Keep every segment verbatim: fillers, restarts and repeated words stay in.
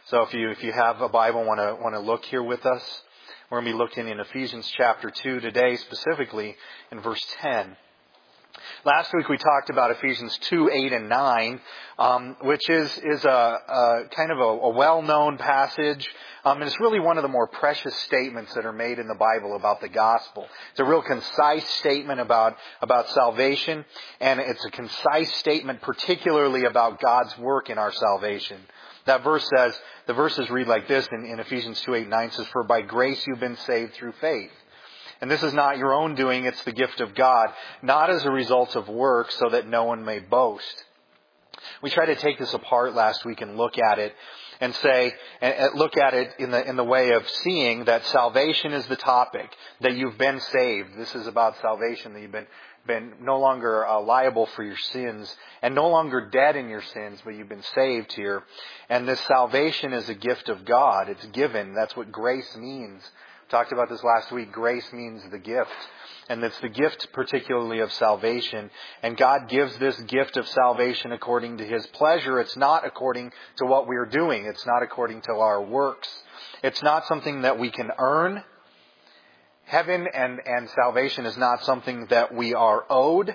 So if you if you have a Bible, want to want to look here with us, we're going to be looking in Ephesians chapter two today, specifically in verse ten. Last week we talked about Ephesians two, eight, and nine, um, which is is a, a kind of a, a well-known passage. Um, and it's really one of the more precious statements that are made in the Bible about the gospel. It's a real concise statement about, about salvation, and it's a concise statement particularly about God's work in our salvation. That verse says, the verses read like this in, in Ephesians two, eight, nine, says, "For by grace you've been saved through faith. And this is not your own doing, it's the gift of God, not as a result of works, so that no one may boast." We tried to take this apart last week and look at it and say, and look at it in the in the way of seeing that salvation is the topic, that you've been saved. This is about salvation, that you've been been no longer uh, liable for your sins and no longer dead in your sins, but you've been saved here. And this salvation is a gift of God. It's given. That's what grace means. We talked about this last week. Grace means the gift. And it's the gift particularly of salvation. And God gives this gift of salvation according to His pleasure. It's not according to what we're doing. It's not according to our works. It's not something that we can earn. Heaven and, and salvation is not something that we are owed.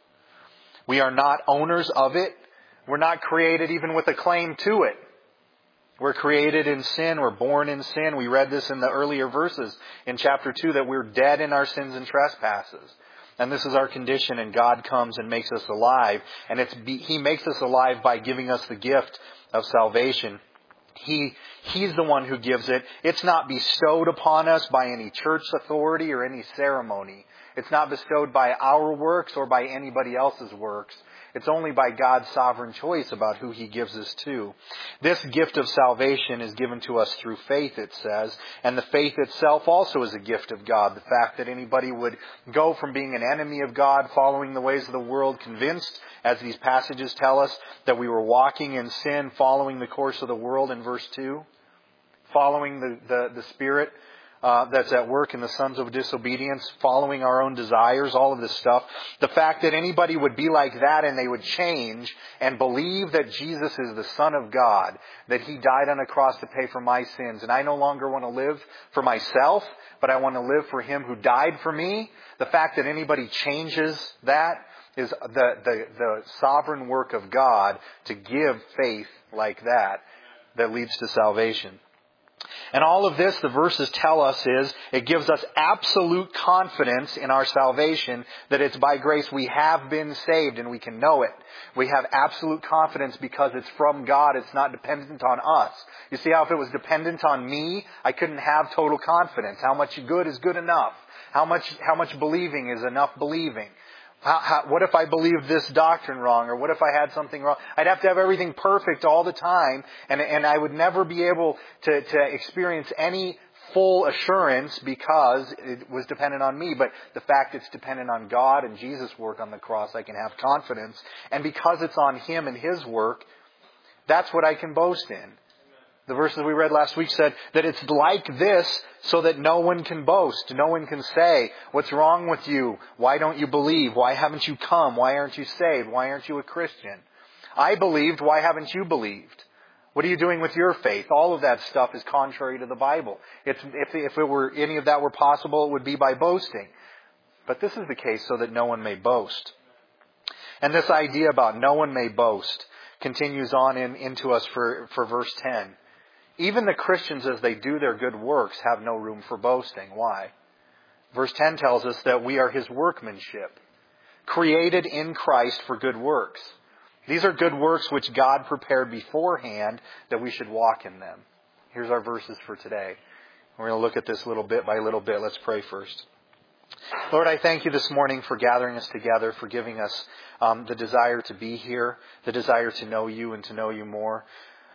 We are not owners of it. We're not created even with a claim to it. We're created in sin. We're born in sin. We read this in the earlier verses in chapter two, that we're dead in our sins and trespasses. And this is our condition, and God comes and makes us alive. And it's He makes us alive by giving us the gift of salvation. He, He's the one who gives it. It's not bestowed upon us by any church authority or any ceremony. It's not bestowed by our works or by anybody else's works. It's only by God's sovereign choice about who He gives us to. This gift of salvation is given to us through faith, it says. And the faith itself also is a gift of God. The fact that anybody would go from being an enemy of God, following the ways of the world, convinced, as these passages tell us, that we were walking in sin, following the course of the world in verse two, following the, the, the Spirit Uh, that's at work in the sons of disobedience, following our own desires, all of this stuff. The fact that anybody would be like that and they would change and believe that Jesus is the Son of God, that He died on a cross to pay for my sins, and I no longer want to live for myself, but I want to live for Him who died for me. The fact that anybody changes that is the, the, the sovereign work of God to give faith like that, that leads to salvation. And all of this, the verses tell us, is it gives us absolute confidence in our salvation, that it's by grace we have been saved and we can know it. We have absolute confidence because it's from God. It's not dependent on us. You see how if it was dependent on me, I couldn't have total confidence. How much good is good enough? How much, how much believing is enough believing? How, how, what if I believed this doctrine wrong? Or what if I had something wrong? I'd have to have everything perfect all the time. And, and I would never be able to, to experience any full assurance because it was dependent on me. But the fact it's dependent on God and Jesus' work on the cross, I can have confidence. And because it's on Him and His work, that's what I can boast in. The verses we read last week said that it's like this so that no one can boast. No one can say, "What's wrong with you? Why don't you believe? Why haven't you come? Why aren't you saved? Why aren't you a Christian? I believed. Why haven't you believed? What are you doing with your faith?" All of that stuff is contrary to the Bible. It's, if, if it were any of that were possible, it would be by boasting. But this is the case so that no one may boast. And this idea about no one may boast continues on in, into us for, for verse ten. Even the Christians, as they do their good works, have no room for boasting. Why? Verse ten tells us that we are His workmanship, created in Christ for good works. These are good works which God prepared beforehand that we should walk in them. Here's our verses for today. We're going to look at this little bit by little bit. Let's pray first. Lord, I thank You this morning for gathering us together, for giving us um, the desire to be here, the desire to know You and to know You more.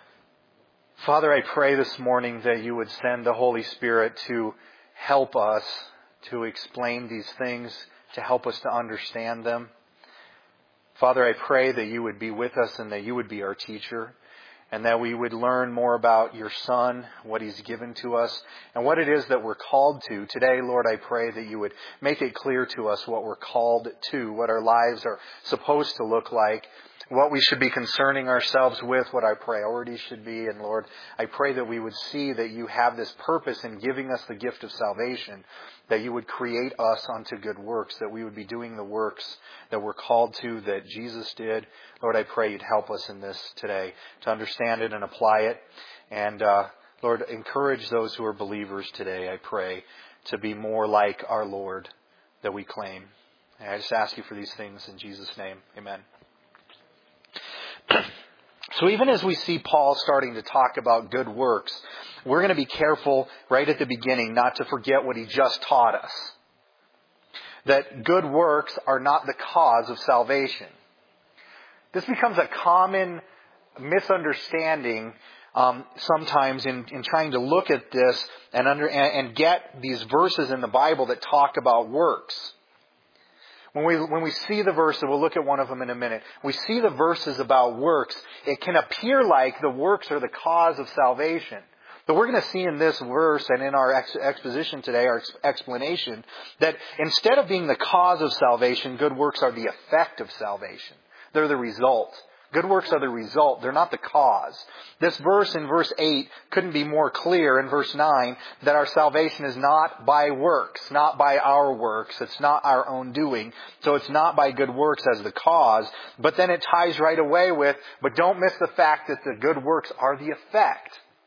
Father, I pray this morning that You would send the Holy Spirit to help us to explain these things, to help us to understand them. Father, I pray that You would be with us and that You would be our teacher, and that we would learn more about Your Son, what He's given to us, and what it is that we're called to. Today, Lord, I pray that You would make it clear to us what we're called to, what our lives are supposed to look like, what we should be concerning ourselves with, what our priorities should be. And Lord, I pray that we would see that you have this purpose in giving us the gift of salvation, that you would create us unto good works, that we would be doing the works that we're called to, that Jesus did. Lord, I pray you'd help us in this today to understand it and apply it. And uh, Lord, encourage those who are believers today, I pray, to be more like our Lord that we claim. And I just ask you for these things in Jesus' name. Amen. So even as we see Paul starting to talk about good works, we're going to be careful right at the beginning not to forget what he just taught us. That good works are not the cause of salvation. This becomes a common misunderstanding um, sometimes in, in trying to look at this and, under, and, and get these verses in the Bible that talk about works. When we when we see the verse, and we'll look at one of them in a minute, we see the verses about works, it can appear like the works are the cause of salvation. But we're going to see in this verse and in our ex- exposition today, our ex- explanation, that instead of being the cause of salvation, good works are the effect of salvation. They're the result. Good works are the result. They're not the cause. This verse in verse eight couldn't be more clear in verse nine that our salvation is not by works, not by our works. It's not our own doing. So it's not by good works as the cause. But then it ties right away with, but don't miss the fact that the good works are the effect.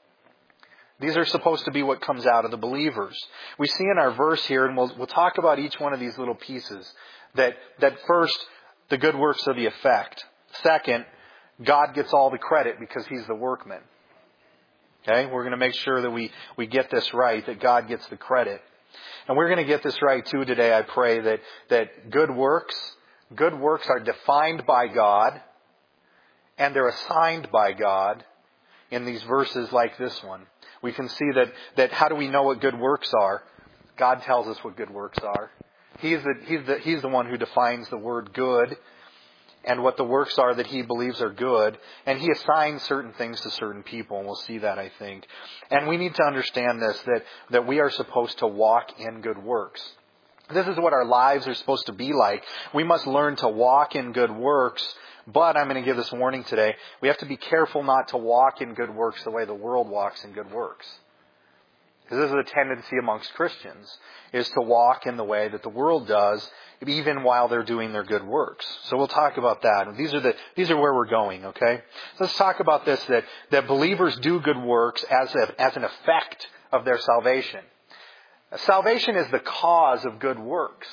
These are supposed to be what comes out of the believers. We see in our verse here, and we'll, we'll talk about each one of these little pieces, that, that first, the good works are the effect. Second, God gets all the credit because He's the workman. Okay? We're going to make sure that we, we get this right, that God gets the credit. And we're going to get this right too today, I pray, that, that good works, good works are defined by God and they're assigned by God in these verses like this one. We can see that, that how do we know what good works are? God tells us what good works are. He's the, he's the, he's the one who defines the word good and what the works are that He believes are good. And He assigns certain things to certain people. And we'll see that, I think. And we need to understand this, that, that we are supposed to walk in good works. This is what our lives are supposed to be like. We must learn to walk in good works. But I'm going to give this warning today. We have to be careful not to walk in good works the way the world walks in good works. Because this is a tendency amongst Christians, is to walk in the way that the world does, even while they're doing their good works. So we'll talk about that. These are the these are where we're going, okay? So let's talk about this, that, that believers do good works as a, as an effect of their salvation. Salvation is the cause of good works.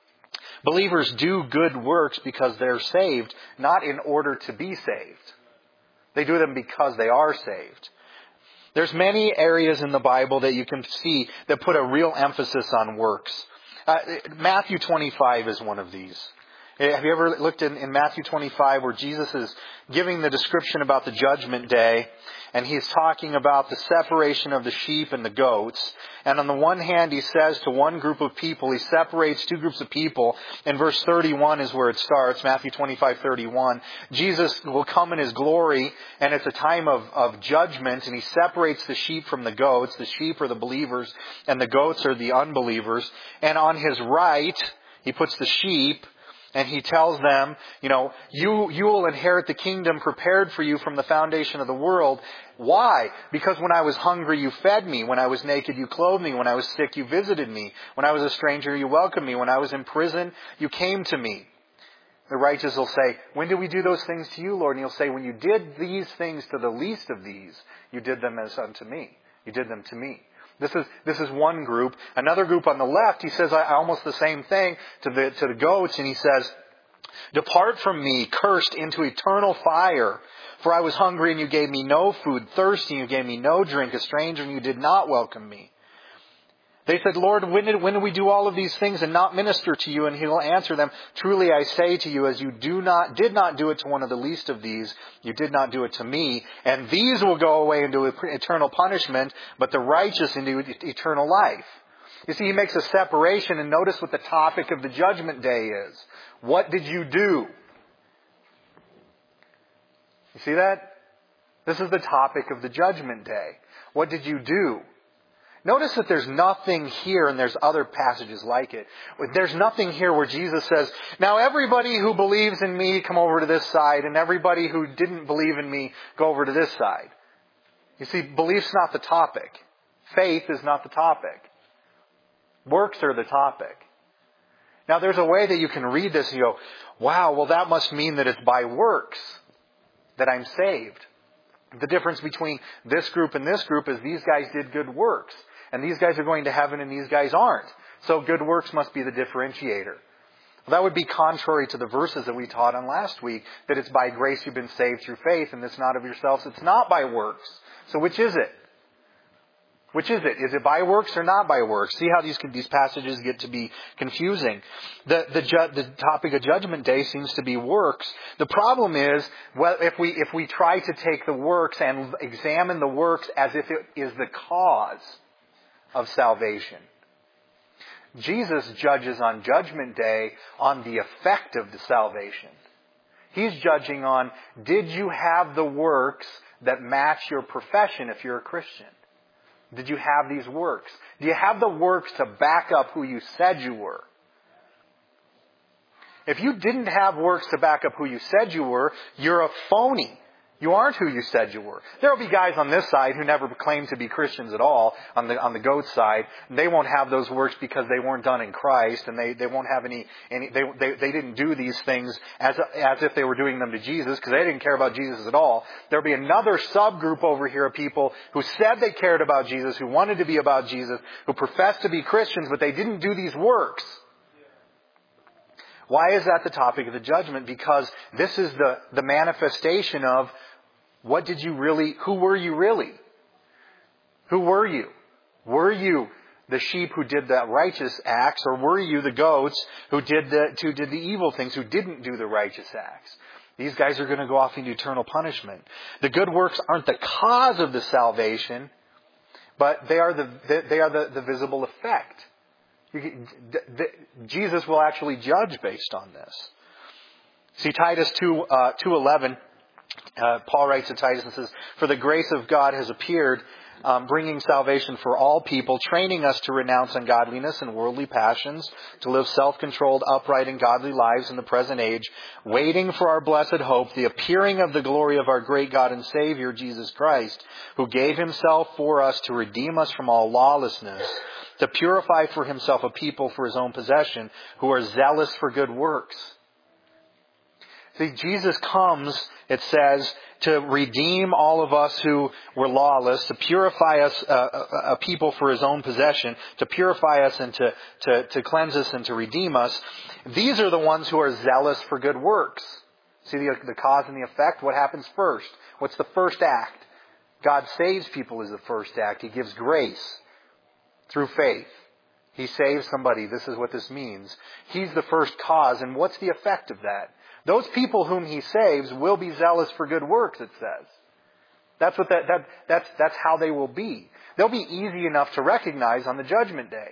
Believers do good works because they're saved, not in order to be saved. They do them because they are saved. There's many areas in the Bible that you can see that put a real emphasis on works. Uh, Matthew twenty-five is one of these. Have you ever looked in, in Matthew twenty-five where Jesus is giving the description about the judgment day, and He's talking about the separation of the sheep and the goats. And on the one hand, He says to one group of people, He separates two groups of people. In verse thirty-one is where it starts, Matthew twenty-five thirty-one. Jesus will come in His glory, and it's a time of, of judgment, and He separates the sheep from the goats. The sheep are the believers, and the goats are the unbelievers. And on His right, He puts the sheep, and He tells them, you know, you, you will inherit the kingdom prepared for you from the foundation of the world. Why? Because when I was hungry, you fed me. When I was naked, you clothed me. When I was sick, you visited me. When I was a stranger, you welcomed me. When I was in prison, you came to me. The righteous will say, when did we do those things to you, Lord? And He'll say, when you did these things to the least of these, you did them as unto me. You did them to me. This is this is one group. Another group on the left, He says almost the same thing to the to the goats, and He says, depart from me, cursed, into eternal fire. For I was hungry and you gave me no food, thirsty and you gave me no drink, a stranger and you did not welcome me. They said, Lord, when did, when did we do all of these things and not minister to you? And He will answer them, truly I say to you, as you do not did not do it to one of the least of these, you did not do it to me. And these will go away into eternal punishment, but the righteous into eternal life. You see, He makes a separation, and notice what the topic of the judgment day is. What did you do? You see that? This is the topic of the judgment day. What did you do? Notice that there's nothing here, and there's other passages like it. There's nothing here where Jesus says, now everybody who believes in me, come over to this side, and everybody who didn't believe in me, go over to this side. You see, belief's not the topic. Faith is not the topic. Works are the topic. Now there's a way that you can read this and you go, wow, well that must mean that it's by works that I'm saved. The difference between this group and this group is these guys did good works. And these guys are going to heaven and these guys aren't. So good works must be the differentiator. Well, that would be contrary to the verses that we taught on last week, that it's by grace you've been saved through faith and it's not of yourselves. It's not by works. So which is it? Which is it? Is it by works or not by works? See how these these passages get to be confusing. The the, ju- the topic of Judgment Day seems to be works. The problem is, well, if we if we try to take the works and examine the works as if it is the cause of salvation. Jesus judges on Judgment Day on the effect of the salvation. He's judging on, did you have the works that match your profession if you're a Christian? Did you have these works? Do you have the works to back up who you said you were? If you didn't have works to back up who you said you were, you're a phony. You aren't who you said you were. There will be guys on this side who never claim to be Christians at all, on the on the goat side. They won't have those works because they weren't done in Christ, and they, they won't have any, any they, they they didn't do these things as as if they were doing them to Jesus, because they didn't care about Jesus at all. There'll be another subgroup over here of people who said they cared about Jesus, who wanted to be about Jesus, who professed to be Christians, but they didn't do these works. Why is that the topic of the judgment? Because this is the, the manifestation of what did you really, who were you really? Who were you? Were you the sheep who did the righteous acts, or were you the goats who did the, who did the evil things, who didn't do the righteous acts? These guys are going to go off into eternal punishment. The good works aren't the cause of the salvation, but they are the, they are the, the visible effect. You, the, the, Jesus will actually judge based on this. See, Titus two, uh, two eleven, uh, Paul writes to Titus and says, "For the grace of God has appeared, um, bringing salvation for all people, training us to renounce ungodliness and worldly passions, to live self-controlled, upright, and godly lives in the present age, waiting for our blessed hope, the appearing of the glory of our great God and Savior, Jesus Christ, who gave himself for us to redeem us from all lawlessness, to purify for himself a people for his own possession, who are zealous for good works." See, Jesus comes, it says, to redeem all of us who were lawless, to purify us, uh, a, a people for his own possession, to purify us and to, to, to cleanse us and to redeem us. These are the ones who are zealous for good works. See the, the cause and the effect? What happens first? What's the first act? God saves people is the first act. He gives grace through faith. He saves somebody. This is what this means. He's the first cause. And what's the effect of that? Those people whom he saves will be zealous for good works, it says. That's what that, that that's that's how they will be. They'll be easy enough to recognize on the judgment day.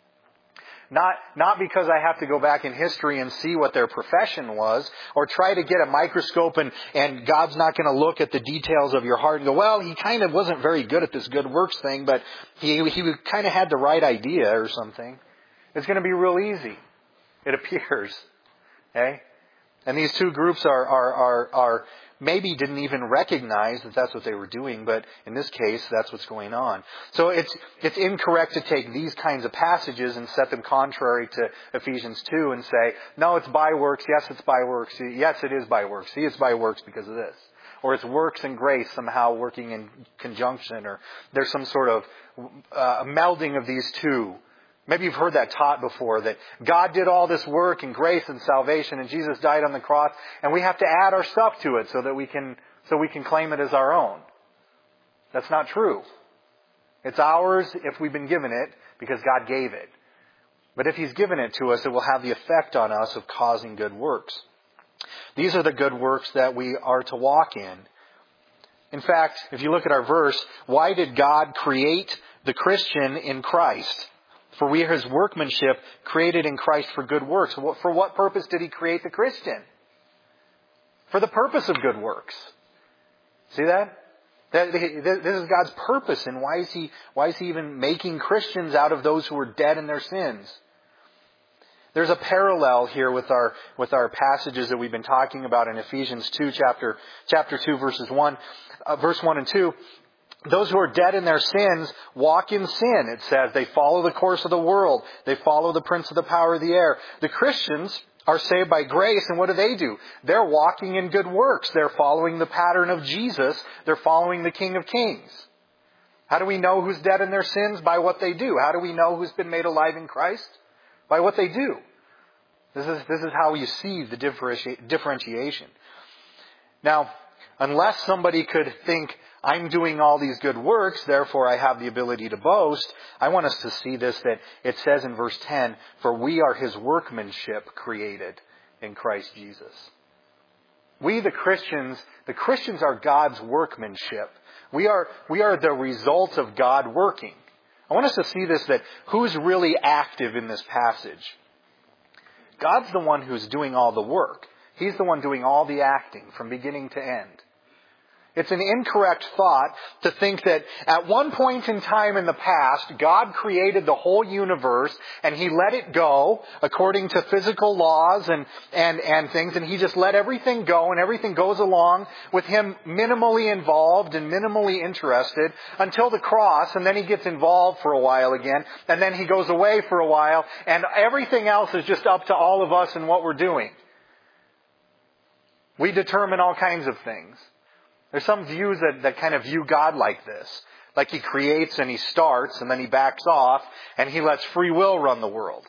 Not not because I have to go back in history and see what their profession was, or try to get a microscope and, and God's not going to look at the details of your heart and go, well, he kind of wasn't very good at this good works thing, but he he kind of had the right idea or something. It's going to be real easy. It appears. Okay? And these two groups are, are, are, are maybe didn't even recognize that that's what they were doing, but in this case, that's what's going on. So it's, it's incorrect to take these kinds of passages and set them contrary to Ephesians two and say, no, it's by works. Yes, it's by works. Yes, it is by works. See, it's by works because of this. Or it's works and grace somehow working in conjunction, or there's some sort of uh, melding of these two. Maybe you've heard that taught before, that God did all this work and grace and salvation and Jesus died on the cross, and we have to add our stuff to it so that we can, so we can claim it as our own. That's not true. It's ours if we've been given it because God gave it. But if He's given it to us, it will have the effect on us of causing good works. These are the good works that we are to walk in. In fact, if you look at our verse, why did God create the Christian in Christ? For we are His workmanship, created in Christ for good works. For what purpose did He create the Christian? For the purpose of good works. See that? That this is God's purpose, and why is he why is he even making Christians out of those who are dead in their sins? There's a parallel here with our with our passages that we've been talking about in Ephesians two, chapter chapter two, verses one, uh, verse one and two. Those who are dead in their sins walk in sin. It says they follow the course of the world. They follow the prince of the power of the air. The Christians are saved by grace, and what do they do? They're walking in good works. They're following the pattern of Jesus. They're following the King of Kings. How do we know who's dead in their sins? By what they do. How do we know who's been made alive in Christ? By what they do. This is, this is how you see the differenti- differentiation. Now, unless somebody could think, I'm doing all these good works, therefore I have the ability to boast, I want us to see this, that it says in verse ten, for we are His workmanship created in Christ Jesus. We the Christians, the Christians are God's workmanship. We are, we are the result of God working. I want us to see this, that who's really active in this passage? God's the one who's doing all the work. He's the one doing all the acting from beginning to end. It's an incorrect thought to think that at one point in time in the past, God created the whole universe and He let it go according to physical laws and, and, and things, and He just let everything go, and everything goes along with Him minimally involved and minimally interested until the cross, and then He gets involved for a while again, and then He goes away for a while, and everything else is just up to all of us and what we're doing. We determine all kinds of things. There's some views that, that kind of view God like this. Like He creates and He starts and then He backs off and He lets free will run the world.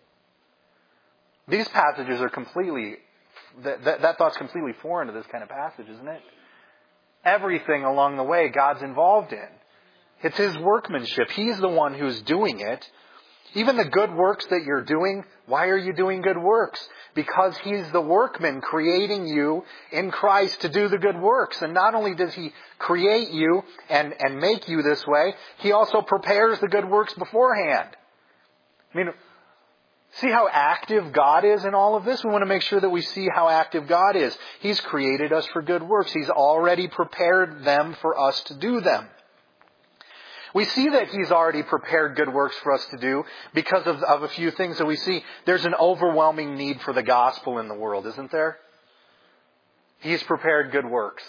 These passages are completely, that, that, that thought's completely foreign to this kind of passage, isn't it? Everything along the way God's involved in. It's His workmanship. He's the one who's doing it. Even the good works that you're doing, why are you doing good works? Because He's the workman creating you in Christ to do the good works. And not only does He create you and, and make you this way, He also prepares the good works beforehand. I mean, see how active God is in all of this? We want to make sure that we see how active God is. He's created us for good works. He's already prepared them for us to do them. We see that He's already prepared good works for us to do because of, of a few things that we see. There's an overwhelming need for the gospel in the world, isn't there? He's prepared good works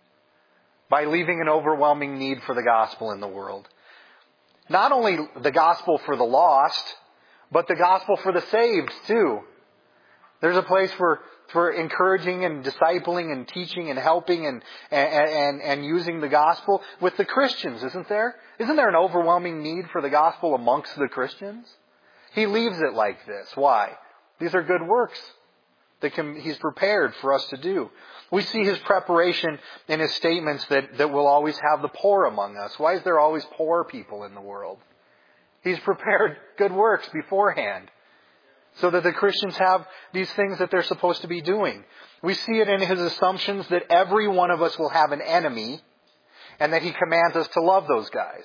by leaving an overwhelming need for the gospel in the world. Not only the gospel for the lost, but the gospel for the saved too. There's a place for, for encouraging and discipling and teaching and helping and, and, and, and using the gospel with the Christians, isn't there? Isn't there an overwhelming need for the gospel amongst the Christians? He leaves it like this. Why? These are good works that can, He's prepared for us to do. We see His preparation in His statements that, that we'll always have the poor among us. Why is there always poor people in the world? He's prepared good works beforehand so that the Christians have these things that they're supposed to be doing. We see it in His assumptions that every one of us will have an enemy and that He commands us to love those guys.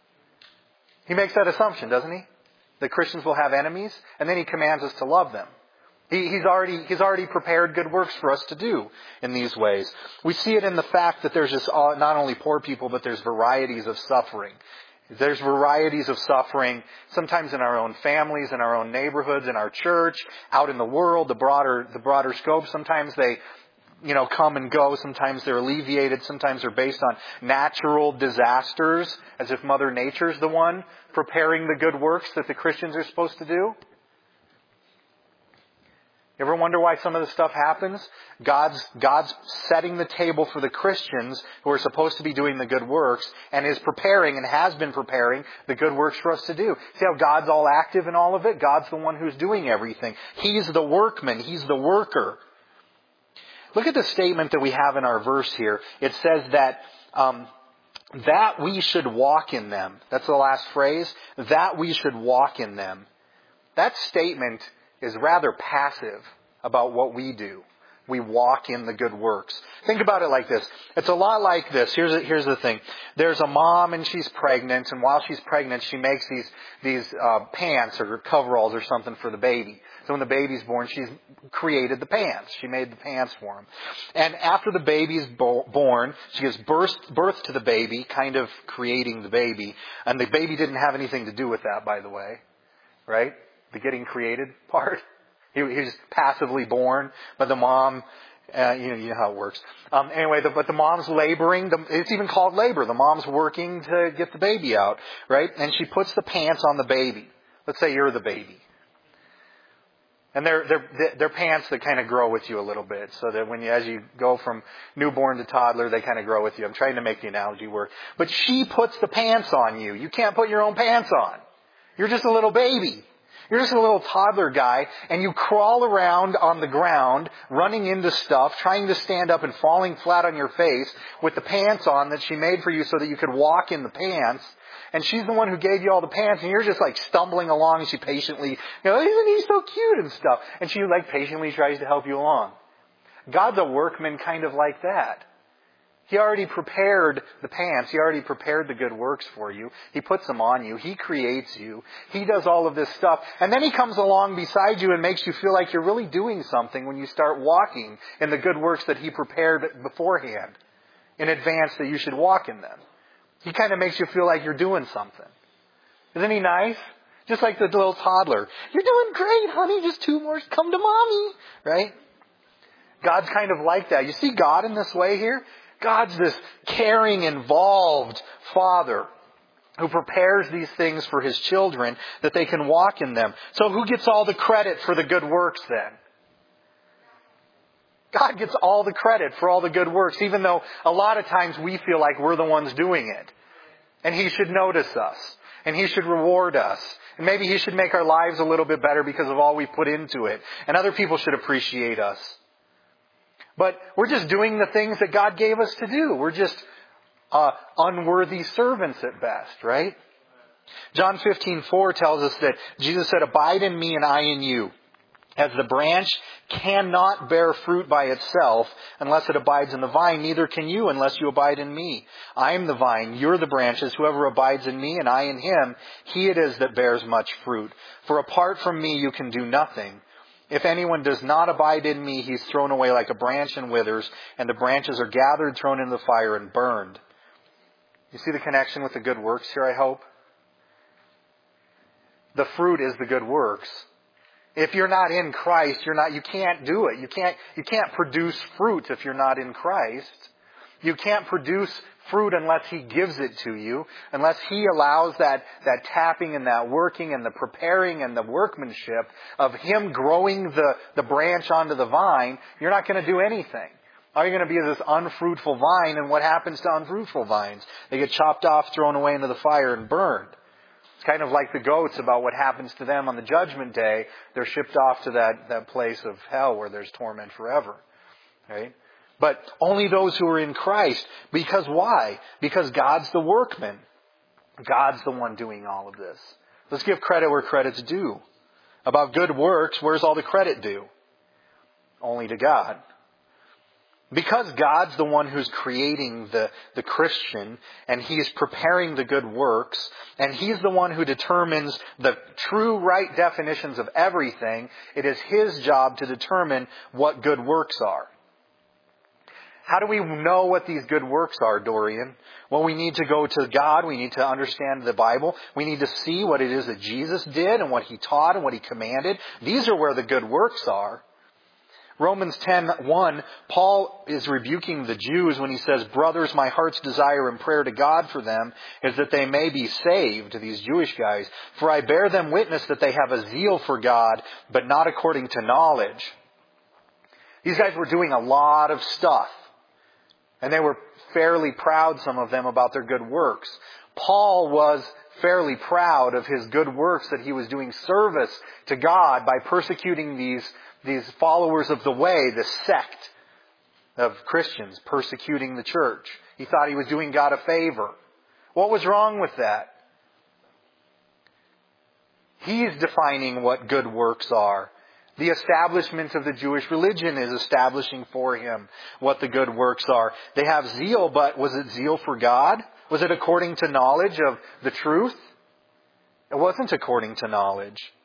He makes that assumption, doesn't He? That Christians will have enemies, and then He commands us to love them. He, he's already He's already prepared good works for us to do in these ways. We see it in the fact that there's just not only poor people, but there's varieties of suffering. There's varieties of suffering, sometimes in our own families, in our own neighborhoods, in our church, out in the world, the broader the broader scope. Sometimes they you know, come and go. Sometimes they're alleviated. Sometimes they're based on natural disasters, as if Mother Nature's the one preparing the good works that the Christians are supposed to do. You ever wonder why some of this stuff happens? God's, God's setting the table for the Christians who are supposed to be doing the good works and is preparing and has been preparing the good works for us to do. See how God's all active in all of it? God's the one who's doing everything. He's the workman. He's the worker. Look at the statement that we have in our verse here. It says that um, that we should walk in them. That's the last phrase. That we should walk in them. That statement is rather passive about what we do. We walk in the good works. Think about it like this. It's a lot like this. Here's a, here's the thing. There's a mom and she's pregnant, and while she's pregnant, she makes these these uh, pants or coveralls or something for the baby. So when the baby's born, she's created the pants. She made the pants for him. And after the baby's bo- born, she gives birth, birth to the baby, kind of creating the baby. And the baby didn't have anything to do with that, by the way. Right? The getting created part. He, he was passively born, but the mom, uh, you know, you know how it works. Um, anyway, the, but the mom's laboring. The, it's even called labor. The mom's working to get the baby out, right? And she puts the pants on the baby. Let's say you're the baby. And they're, they're, they're pants that kind of grow with you a little bit, so that when you, as you go from newborn to toddler, they kind of grow with you. I'm trying to make the analogy work. But she puts the pants on you. You can't put your own pants on. You're just a little baby. You're just a little toddler guy, and you crawl around on the ground, running into stuff, trying to stand up and falling flat on your face with the pants on that she made for you so that you could walk in the pants. And she's the one who gave you all the pants, and you're just like stumbling along, and she patiently, you know, isn't he so cute and stuff? And she like patiently tries to help you along. God's a workman kind of like that. He already prepared the pants. He already prepared the good works for you. He puts them on you. He creates you. He does all of this stuff. And then he comes along beside you and makes you feel like you're really doing something when you start walking in the good works that he prepared beforehand, in advance that you should walk in them. He kind of makes you feel like you're doing something. Isn't he nice? Just like the little toddler. You're doing great, honey. Just two more. Come to mommy. Right? God's kind of like that. You see God in this way here? God's this caring, involved Father who prepares these things for His children that they can walk in them. So who gets all the credit for the good works then? God gets all the credit for all the good works, even though a lot of times we feel like we're the ones doing it. And He should notice us. And He should reward us. And maybe He should make our lives a little bit better because of all we put into it. And other people should appreciate us. But we're just doing the things that God gave us to do. We're just uh, unworthy servants at best, right? John fifteen four tells us that Jesus said, "Abide in me and I in you. As the branch cannot bear fruit by itself unless it abides in the vine, neither can you unless you abide in me. I am the vine, you're the branches. Whoever abides in me and I in him, he it is that bears much fruit. For apart from me you can do nothing. If anyone does not abide in me, he's thrown away like a branch and withers, and the branches are gathered, thrown into the fire, and burned." You see the connection with the good works here, I hope? The fruit is the good works. If you're not in Christ, you're not, you can't do it. You can't, you can't produce fruit if you're not in Christ. You can't produce fruit unless He gives it to you, unless He allows that, that tapping and that working and the preparing and the workmanship of Him growing the, the branch onto the vine. You're not going to do anything. All you're going to be is this unfruitful vine, and what happens to unfruitful vines? They get chopped off, thrown away into the fire, and burned. It's kind of like the goats about what happens to them on the judgment day. They're shipped off to that, that place of hell where there's torment forever. Right? But only those who are in Christ. Because why? Because God's the workman. God's the one doing all of this. Let's give credit where credit's due. About good works, where's all the credit due? Only to God. Because God's the one who's creating the, the Christian, and He's preparing the good works, and He's the one who determines the true right definitions of everything, it is His job to determine what good works are. How do we know what these good works are, Dorian? Well, we need to go to God. We need to understand the Bible. We need to see what it is that Jesus did and what He taught and what He commanded. These are where the good works are. Romans ten one, Paul is rebuking the Jews when he says, "Brothers, my heart's desire and prayer to God for them is that they may be saved," to these Jewish guys. "For I bear them witness that they have a zeal for God, but not according to knowledge." These guys were doing a lot of stuff. And they were fairly proud, some of them, about their good works. Paul was fairly proud of his good works, that he was doing service to God by persecuting these, these followers of the way, the sect of Christians, persecuting the church. He thought he was doing God a favor. What was wrong with that? He's defining what good works are. The establishment of the Jewish religion is establishing for him what the good works are. They have zeal, but was it zeal for God? Was it according to knowledge of the truth? It wasn't according to knowledge.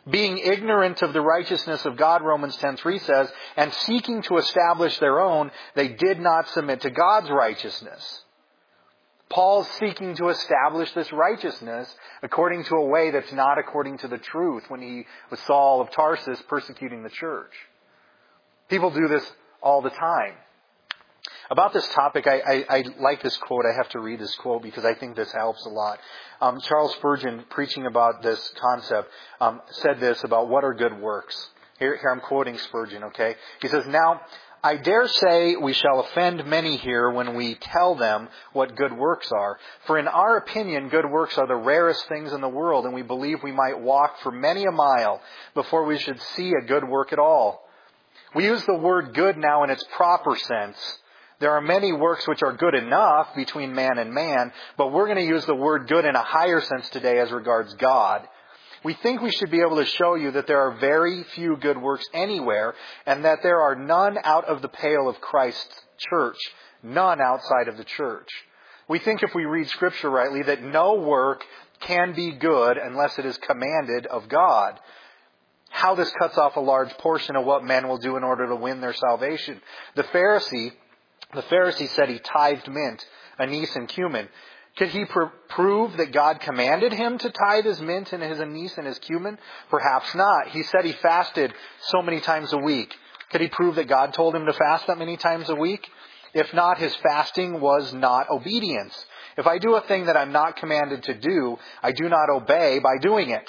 Being ignorant of the righteousness of God, Romans ten three says, and seeking to establish their own, they did not submit to God's righteousness. Paul's seeking to establish this righteousness according to a way that's not according to the truth when he was Saul of Tarsus persecuting the church. People do this all the time. About this topic, I, I, I like this quote. I have to read this quote because I think this helps a lot. Um, Charles Spurgeon, preaching about this concept, um, said this about what are good works. Here, here I'm quoting Spurgeon, okay? He says, "Now, I dare say we shall offend many here when we tell them what good works are. For in our opinion, good works are the rarest things in the world, and we believe we might walk for many a mile before we should see a good work at all. We use the word good now in its proper sense. There are many works which are good enough between man and man, but we're going to use the word good in a higher sense today as regards God. We think we should be able to show you that there are very few good works anywhere, and that there are none out of the pale of Christ's church, none outside of the church. We think if we read Scripture rightly that no work can be good unless it is commanded of God. How this cuts off a large portion of what men will do in order to win their salvation. The Pharisee, the Pharisee said he tithed mint, anise, and cumin. Could he pr- prove that God commanded him to tithe his mint and his anise and his cumin? Perhaps not. He said he fasted so many times a week. Could he prove that God told him to fast that many times a week? If not, his fasting was not obedience. If I do a thing that I'm not commanded to do, I do not obey by doing it.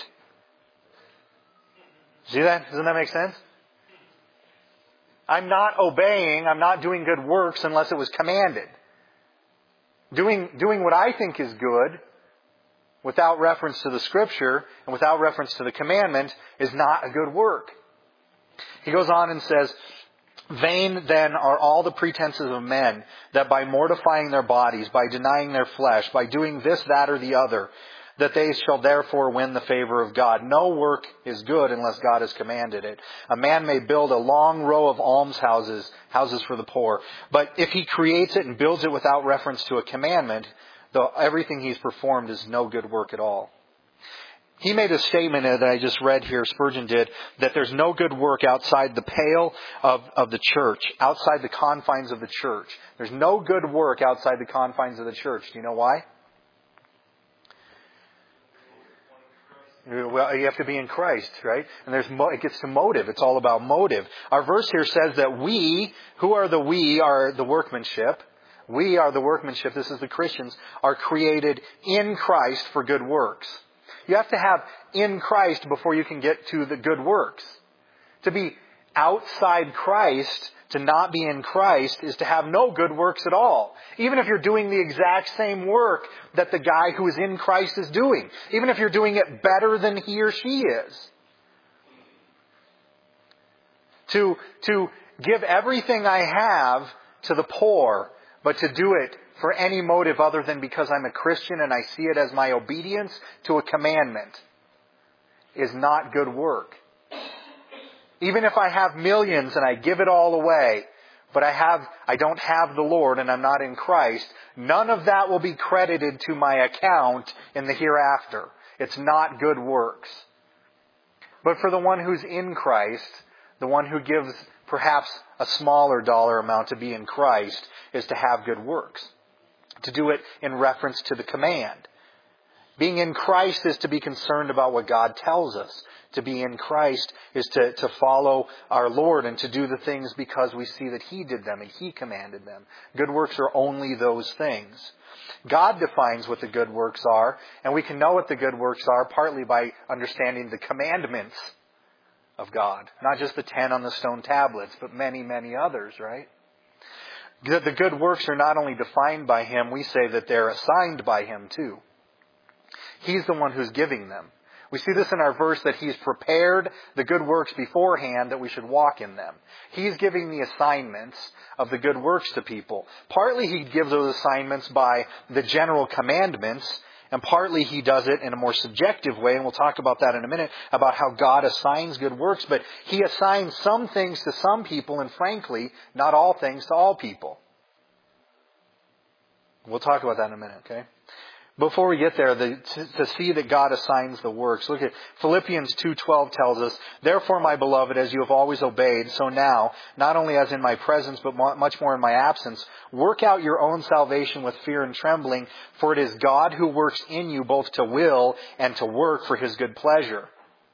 See that? Doesn't that make sense? I'm not obeying, I'm not doing good works unless it was commanded. Doing, doing what I think is good without reference to the Scripture and without reference to the commandment is not a good work. He goes on and says, "Vain then are all the pretenses of men, that by mortifying their bodies, by denying their flesh, by doing this, that, or the other, that they shall therefore win the favor of God. No work is good unless God has commanded it. A man may build a long row of almshouses, houses for the poor, but if he creates it and builds it without reference to a commandment, though everything he's performed is no good work at all." He made a statement that I just read here, Spurgeon did, that there's no good work outside the pale of, of the church, outside the confines of the church. There's no good work outside the confines of the church. Do you know why? Well, you have to be in Christ, right? And there's mo- it gets to motive. It's all about motive. Our verse here says that we, who are the we, are the workmanship. We are the workmanship. This is the Christians, are created in Christ for good works. You have to have in Christ before you can get to the good works. To be outside Christ, to not be in Christ, is to have no good works at all. Even if you're doing the exact same work that the guy who is in Christ is doing. Even if you're doing it better than he or she is. To, to give everything I have to the poor, but to do it for any motive other than because I'm a Christian and I see it as my obedience to a commandment, is not good work. Even if I have millions and I give it all away, but I have, I don't have the Lord and I'm not in Christ, none of that will be credited to my account in the hereafter. It's not good works. But for the one who's in Christ, the one who gives perhaps a smaller dollar amount to be in Christ, is to have good works. To do it in reference to the command. Being in Christ is to be concerned about what God tells us. To be in Christ is to, to follow our Lord and to do the things because we see that He did them and He commanded them. Good works are only those things. God defines what the good works are, and we can know what the good works are partly by understanding the commandments of God. Not just the ten on the stone tablets, but many, many others, right? The good works are not only defined by Him, we say that they're assigned by Him too. He's the one who's giving them. We see this in our verse that He's prepared the good works beforehand that we should walk in them. He's giving the assignments of the good works to people. Partly He gives those assignments by the general commandments, and partly He does it in a more subjective way, and we'll talk about that in a minute, about how God assigns good works. But He assigns some things to some people, and frankly, not all things to all people. We'll talk about that in a minute, okay? Before we get there, the, to, to see that God assigns the works. Look at Philippians two twelve tells us, "Therefore, my beloved, as you have always obeyed, so now, not only as in my presence, but much more in my absence, work out your own salvation with fear and trembling, for it is God who works in you both to will and to work for His good pleasure."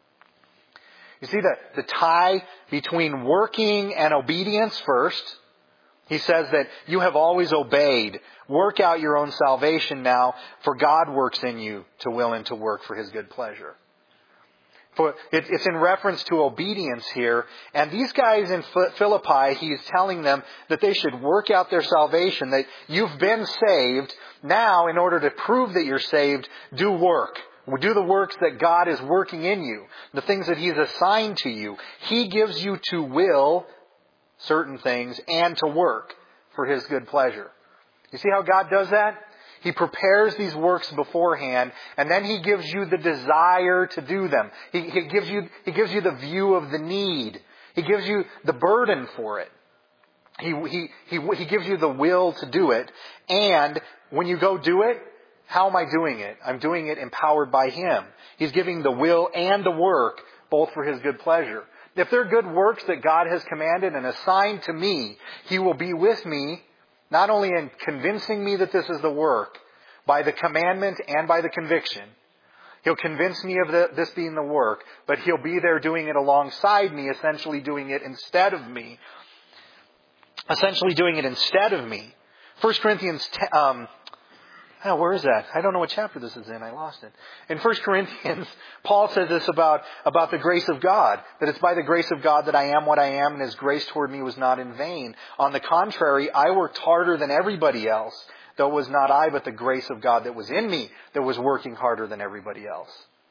You see the, the tie between working and obedience first. He says that you have always obeyed. Work out your own salvation now, for God works in you to will and to work for His good pleasure. For it, it's in reference to obedience here. And these guys in Philippi, he's telling them that they should work out their salvation, that you've been saved. Now, in order to prove that you're saved, do work. Do the works that God is working in you. The things that He's assigned to you. He gives you to will certain things and to work for His good pleasure. You see how God does that? He prepares these works beforehand, and then He gives you the desire to do them. He, he gives you, He gives you the view of the need. He gives you the burden for it. He, he, he, he gives you the will to do it. And when you go do it, how am I doing it? I'm doing it empowered by Him. He's giving the will and the work both for His good pleasure. If they're good works that God has commanded and assigned to me, He will be with me, not only in convincing me that this is the work, by the commandment and by the conviction. He'll convince me of the, this being the work, but He'll be there doing it alongside me, essentially doing it instead of me. Essentially doing it instead of me. First Corinthians um, Oh, where is that? I don't know what chapter this is in. I lost it. In First Corinthians, Paul says this about, about the grace of God. That it's by the grace of God that I am what I am, and His grace toward me was not in vain. On the contrary, I worked harder than everybody else, though it was not I, but the grace of God that was in me that was working harder than everybody else.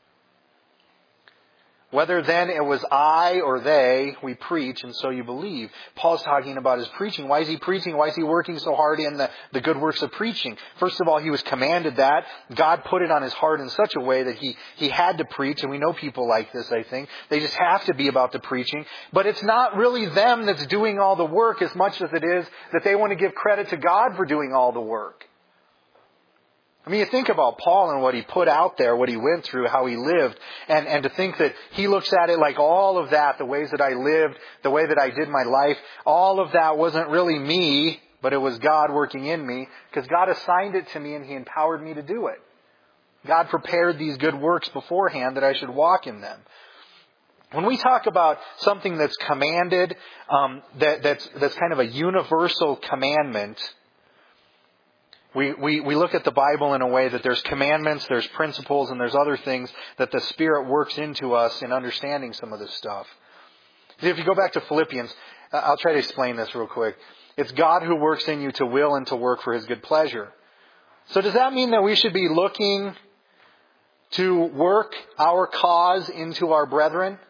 Whether then it was I or they, we preach, and so you believe. Paul's talking about his preaching. Why is he preaching? Why is he working so hard in the, the good works of preaching? First of all, he was commanded that. God put it on his heart in such a way that he, he had to preach, and we know people like this, I think. They just have to be about the preaching. But it's not really them that's doing all the work as much as it is that they want to give credit to God for doing all the work. I mean, you think about Paul and what he put out there, what he went through, how he lived, and, and to think that he looks at it like all of that, the ways that I lived, the way that I did my life, all of that wasn't really me, but it was God working in me, because God assigned it to me and He empowered me to do it. God prepared these good works beforehand that I should walk in them. When we talk about something that's commanded, um, that, that's, that's kind of a universal commandment, We, we, we look at the Bible in a way that there's commandments, there's principles, and there's other things that the Spirit works into us in understanding some of this stuff. If you go back to Philippians, I'll try to explain this real quick. It's God who works in you to will and to work for His good pleasure. So does that mean that we should be looking to work our cause into our brethren?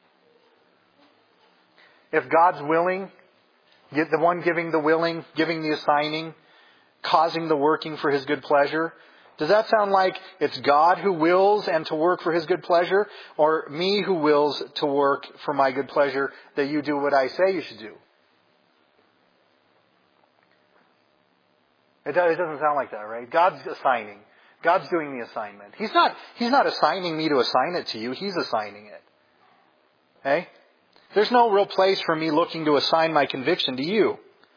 If God's willing, the one giving the willing, giving the assigning, causing the working for His good pleasure. Does that sound like it's God who wills and to work for His good pleasure, or me who wills to work for my good pleasure that you do what I say you should do? It doesn't sound like that, right? God's assigning. God's doing the assignment. He's not, He's not assigning me to assign it to you. He's assigning it. Okay? There's no real place for me looking to assign my conviction to you.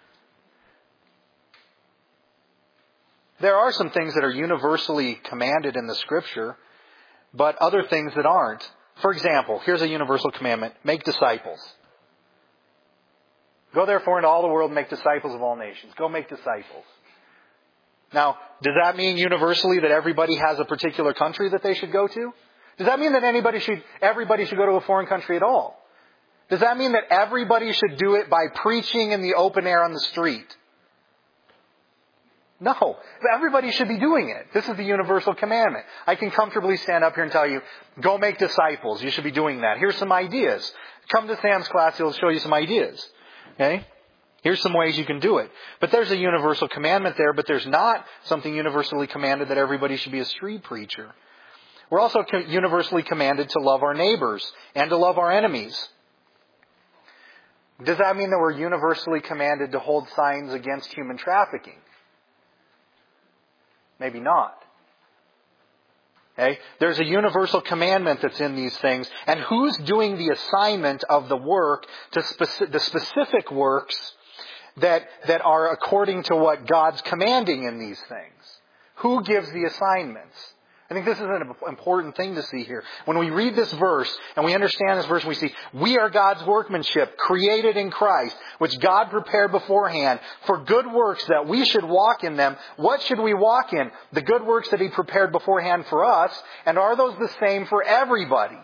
There are some things that are universally commanded in the Scripture, but other things that aren't. For example, here's a universal commandment. Make disciples. Go therefore into all the world and make disciples of all nations. Go make disciples. Now, does that mean universally that everybody has a particular country that they should go to? Does that mean that anybody should, everybody should go to a foreign country at all? Does that mean that everybody should do it by preaching in the open air on the street? No, everybody should be doing it. This is the universal commandment. I can comfortably stand up here and tell you, go make disciples. You should be doing that. Here's some ideas. Come to Sam's class, he'll show you some ideas. Okay? Here's some ways you can do it. But there's a universal commandment there, but there's not something universally commanded that everybody should be a street preacher. We're also universally commanded to love our neighbors and to love our enemies. Does that mean that we're universally commanded to hold signs against human trafficking? Maybe not. Okay? There's a universal commandment that's in these things. And who's doing the assignment of the work to speci- the specific works that, that are according to what God's commanding in these things? Who gives the assignments? I think this is an important thing to see here. When we read this verse and we understand this verse, we see we are God's workmanship, created in Christ, which God prepared beforehand for good works that we should walk in them. What should we walk in? The good works that He prepared beforehand for us. And are those the same for everybody?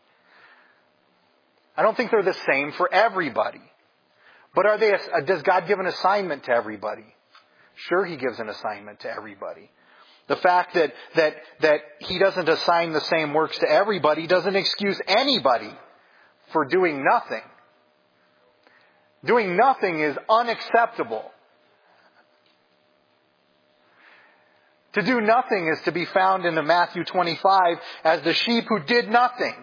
I don't think they're the same for everybody. But are they? Does God give an assignment to everybody? Sure, He gives an assignment to everybody. The fact that, that, that He doesn't assign the same works to everybody doesn't excuse anybody for doing nothing. Doing nothing is unacceptable. To do nothing is to be found in the Matthew twenty-five as the sheep who did nothing.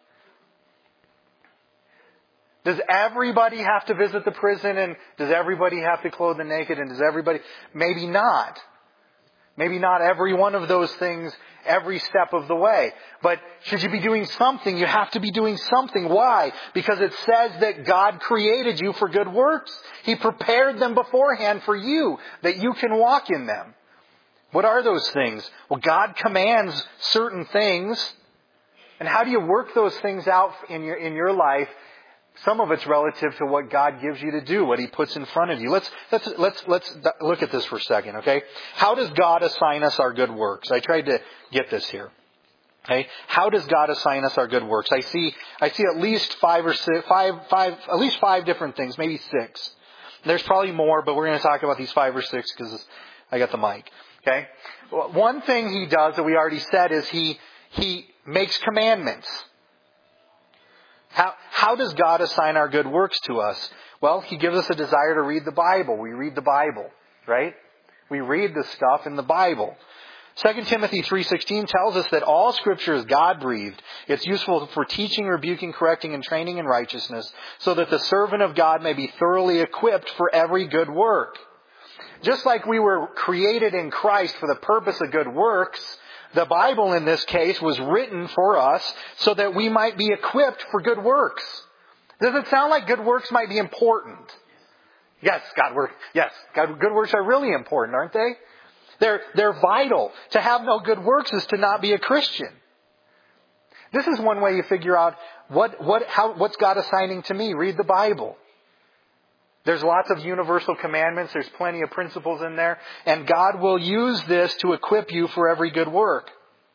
Does everybody have to visit the prison, and does everybody have to clothe the naked, and does everybody? Maybe not. Maybe not every one of those things every step of the way. But should you be doing something, you have to be doing something. Why? Because it says that God created you for good works. He prepared them beforehand for you, that you can walk in them. What are those things? Well, God commands certain things. And how do you work those things out in your, in your life? Some of it's relative to what God gives you to do, what He puts in front of you. Let's, let's, let's, let's look at this for a second, okay? How does God assign us our good works? I tried to get this here. Okay? How does God assign us our good works? I see, I see at least five or six, five, five, at least five different things, maybe six. There's probably more, but we're going to talk about these five or six because I got the mic. Okay? Well, one thing He does that we already said is He, He makes commandments. How, how does God assign our good works to us? Well, He gives us a desire to read the Bible. We read the Bible, right? We read the stuff in the Bible. Second Timothy three sixteen tells us that all Scripture is God-breathed. It's useful for teaching, rebuking, correcting, and training in righteousness, so that the servant of God may be thoroughly equipped for every good work. Just like we were created in Christ for the purpose of good works, the Bible in this case was written for us so that we might be equipped for good works. Does it sound like good works might be important? Yes, God work. Yes, God, good works are really important, aren't they? They're, they're vital. To have no good works is to not be a Christian. This is one way you figure out what, what, how, what's God assigning to me. Read the Bible. There's lots of universal commandments. There's plenty of principles in there. And God will use this to equip you for every good work.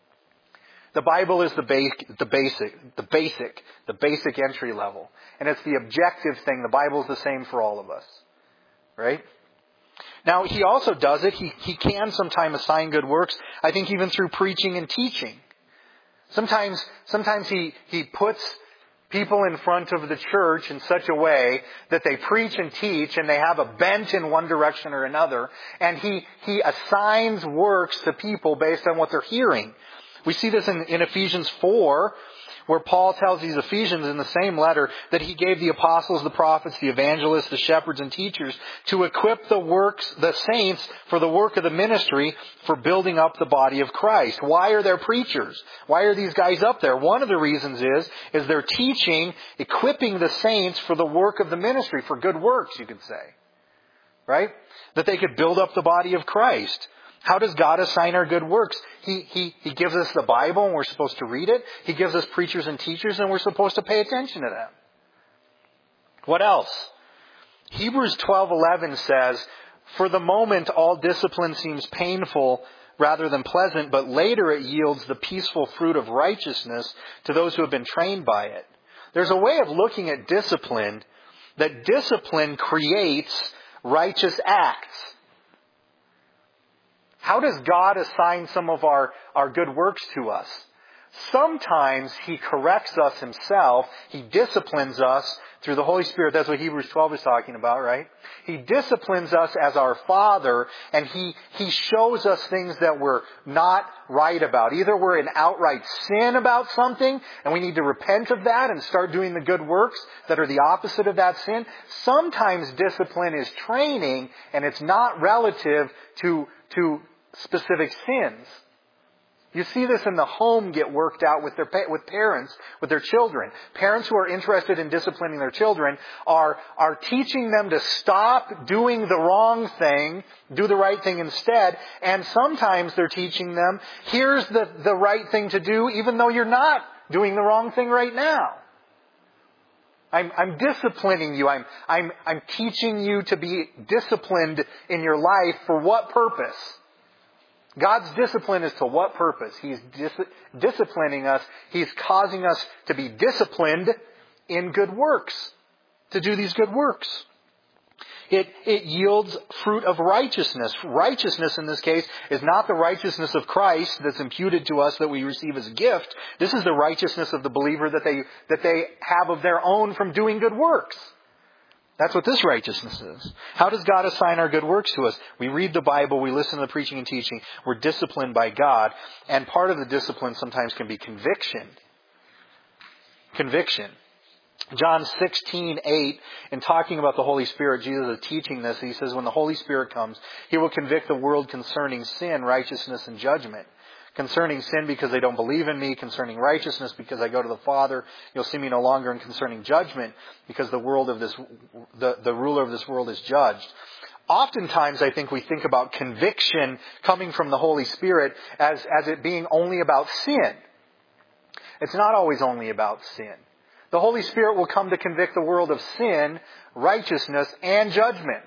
The Bible is the, ba- the basic, the basic, the basic entry level. And it's the objective thing. The Bible is the same for all of us. Right? Now, He also does it. He, he can sometimes assign good works. I think even through preaching and teaching. Sometimes, sometimes He, He puts people in front of the church in such a way that they preach and teach and they have a bent in one direction or another. And he, he assigns works to people based on what they're hearing. We see this in, in Ephesians four, where Paul tells these Ephesians in the same letter that he gave the apostles, the prophets, the evangelists, the shepherds and teachers to equip the works, the saints for the work of the ministry for building up the body of Christ. Why are there preachers? Why are these guys up there? One of the reasons is, is they're teaching, equipping the saints for the work of the ministry, for good works, you could say. Right? That they could build up the body of Christ. How does God assign our good works? He, he, he gives us the Bible and we're supposed to read it. He gives us preachers and teachers and we're supposed to pay attention to them. What else? Hebrews twelve eleven says, "For the moment all discipline seems painful rather than pleasant, but later it yields the peaceful fruit of righteousness to those who have been trained by it." There's a way of looking at discipline that discipline creates righteous acts. How does God assign some of our, our good works to us? Sometimes He corrects us Himself. He disciplines us through the Holy Spirit. That's what Hebrews twelve is talking about, right? He disciplines us as our Father, and He, He shows us things that we're not right about. Either we're in outright sin about something, and we need to repent of that and start doing the good works that are the opposite of that sin. Sometimes discipline is training, and it's not relative to, to specific sins. You see this in the home get worked out with their with parents, with their children. Parents who are interested in disciplining their children are, are teaching them to stop doing the wrong thing, do the right thing instead. And sometimes they're teaching them, here's the, the right thing to do, even though you're not doing the wrong thing right now. I'm, I'm disciplining you. I'm, I'm, I'm teaching you to be disciplined in your life for what purpose? God's discipline is to what purpose? He's dis- disciplining us. He's causing us to be disciplined in good works, to do these good works. It, it yields fruit of righteousness. Righteousness in this case is not the righteousness of Christ that's imputed to us that we receive as a gift. This is the righteousness of the believer that they, that they have of their own from doing good works. That's what this righteousness is. How does God assign our good works to us? We read the Bible, we listen to the preaching and teaching, we're disciplined by God, and part of the discipline sometimes can be conviction. Conviction. John sixteen eight, in talking about the Holy Spirit, Jesus is teaching this. He says, when the Holy Spirit comes, He will convict the world concerning sin, righteousness, and judgment. Concerning sin because they don't believe in me. Concerning righteousness because I go to the Father. You'll see me no longer. And concerning judgment because the world of this, the, the ruler of this world is judged. Oftentimes I think we think about conviction coming from the Holy Spirit as, as it being only about sin. It's not always only about sin. The Holy Spirit will come to convict the world of sin, righteousness, and judgment.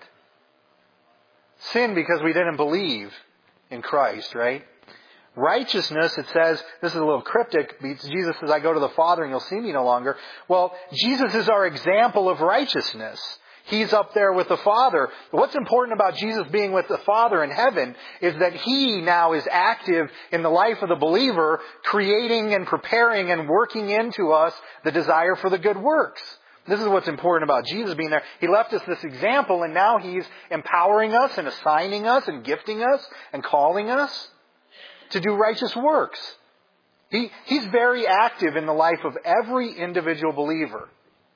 Sin because we didn't believe in Christ, right? Righteousness, it says, this is a little cryptic, Jesus says, I go to the Father and you'll see me no longer. Well, Jesus is our example of righteousness. He's up there with the Father. What's important about Jesus being with the Father in heaven is that He now is active in the life of the believer, creating and preparing and working into us the desire for the good works. This is what's important about Jesus being there. He left us this example and now He's empowering us and assigning us and gifting us and calling us to do righteous works. He, he's very active in the life of every individual believer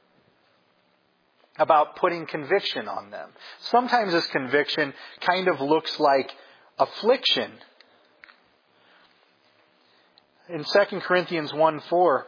about putting conviction on them. Sometimes this conviction kind of looks like affliction. In Second Corinthians one four,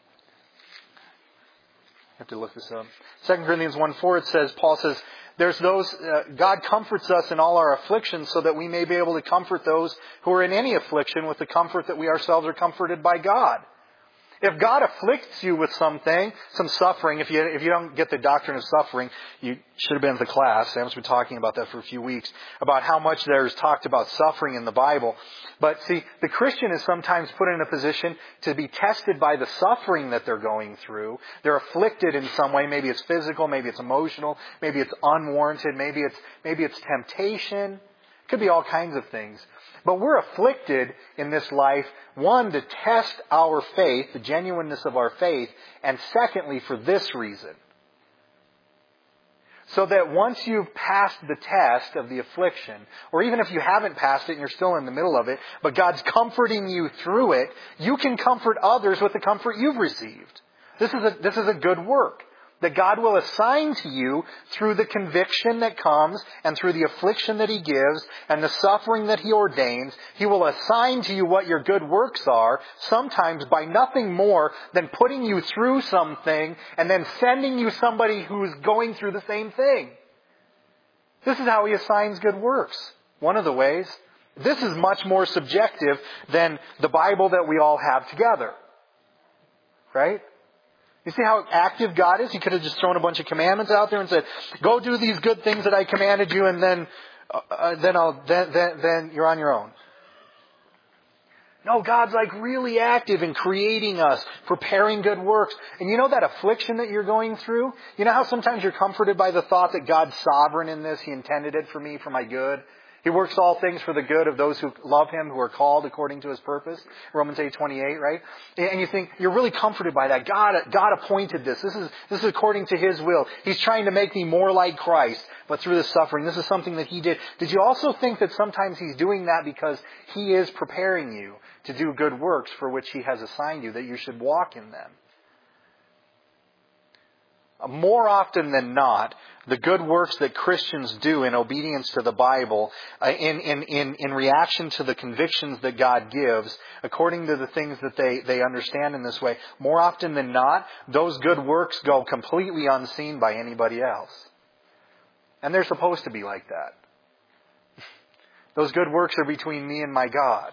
I have to look this up. Second Corinthians one four, it says, Paul says, There's those, uh, God comforts us in all our afflictions so that we may be able to comfort those who are in any affliction with the comfort that we ourselves are comforted by God. If God afflicts you with something, some suffering, if you if you don't get the doctrine of suffering, you should have been at the class. Sam's been talking about that for a few weeks, about how much there's talked about suffering in the Bible. But see, the Christian is sometimes put in a position to be tested by the suffering that they're going through. They're afflicted in some way. Maybe it's physical, maybe it's emotional, maybe it's unwarranted, maybe it's maybe it's temptation. It could be all kinds of things. But we're afflicted in this life, one, to test our faith, the genuineness of our faith, and secondly, for this reason. So that once you've passed the test of the affliction, or even if you haven't passed it and you're still in the middle of it, but God's comforting you through it, you can comfort others with the comfort you've received. This is a, this is a good work that God will assign to you through the conviction that comes and through the affliction that He gives and the suffering that He ordains. He will assign to you what your good works are, sometimes by nothing more than putting you through something and then sending you somebody who's going through the same thing. This is how He assigns good works. One of the ways. This is much more subjective than the Bible that we all have together. Right? You see how active God is? He could have just thrown a bunch of commandments out there and said, "Go do these good things that I commanded you, and then, uh, then I'll, then, then, then you're on your own." No, God's like really active in creating us, preparing good works. And you know that affliction that you're going through? You know how sometimes you're comforted by the thought that God's sovereign in this? He intended it for me, for my good. He works all things for the good of those who love Him, who are called according to His purpose. Romans eight twenty-eight, right? And you think, you're really comforted by that. God, God appointed this. This is, this is according to His will. He's trying to make me more like Christ, but through the suffering. This is something that He did. Did you also think that sometimes He's doing that because He is preparing you to do good works for which He has assigned you, that you should walk in them? more often than not, the good works that Christians do in obedience to the Bible, uh, in, in, in, in reaction to the convictions that God gives, according to the things that they, they understand in this way, more often than not, those good works go completely unseen by anybody else. And they're supposed to be like that. Those good works are between me and my God.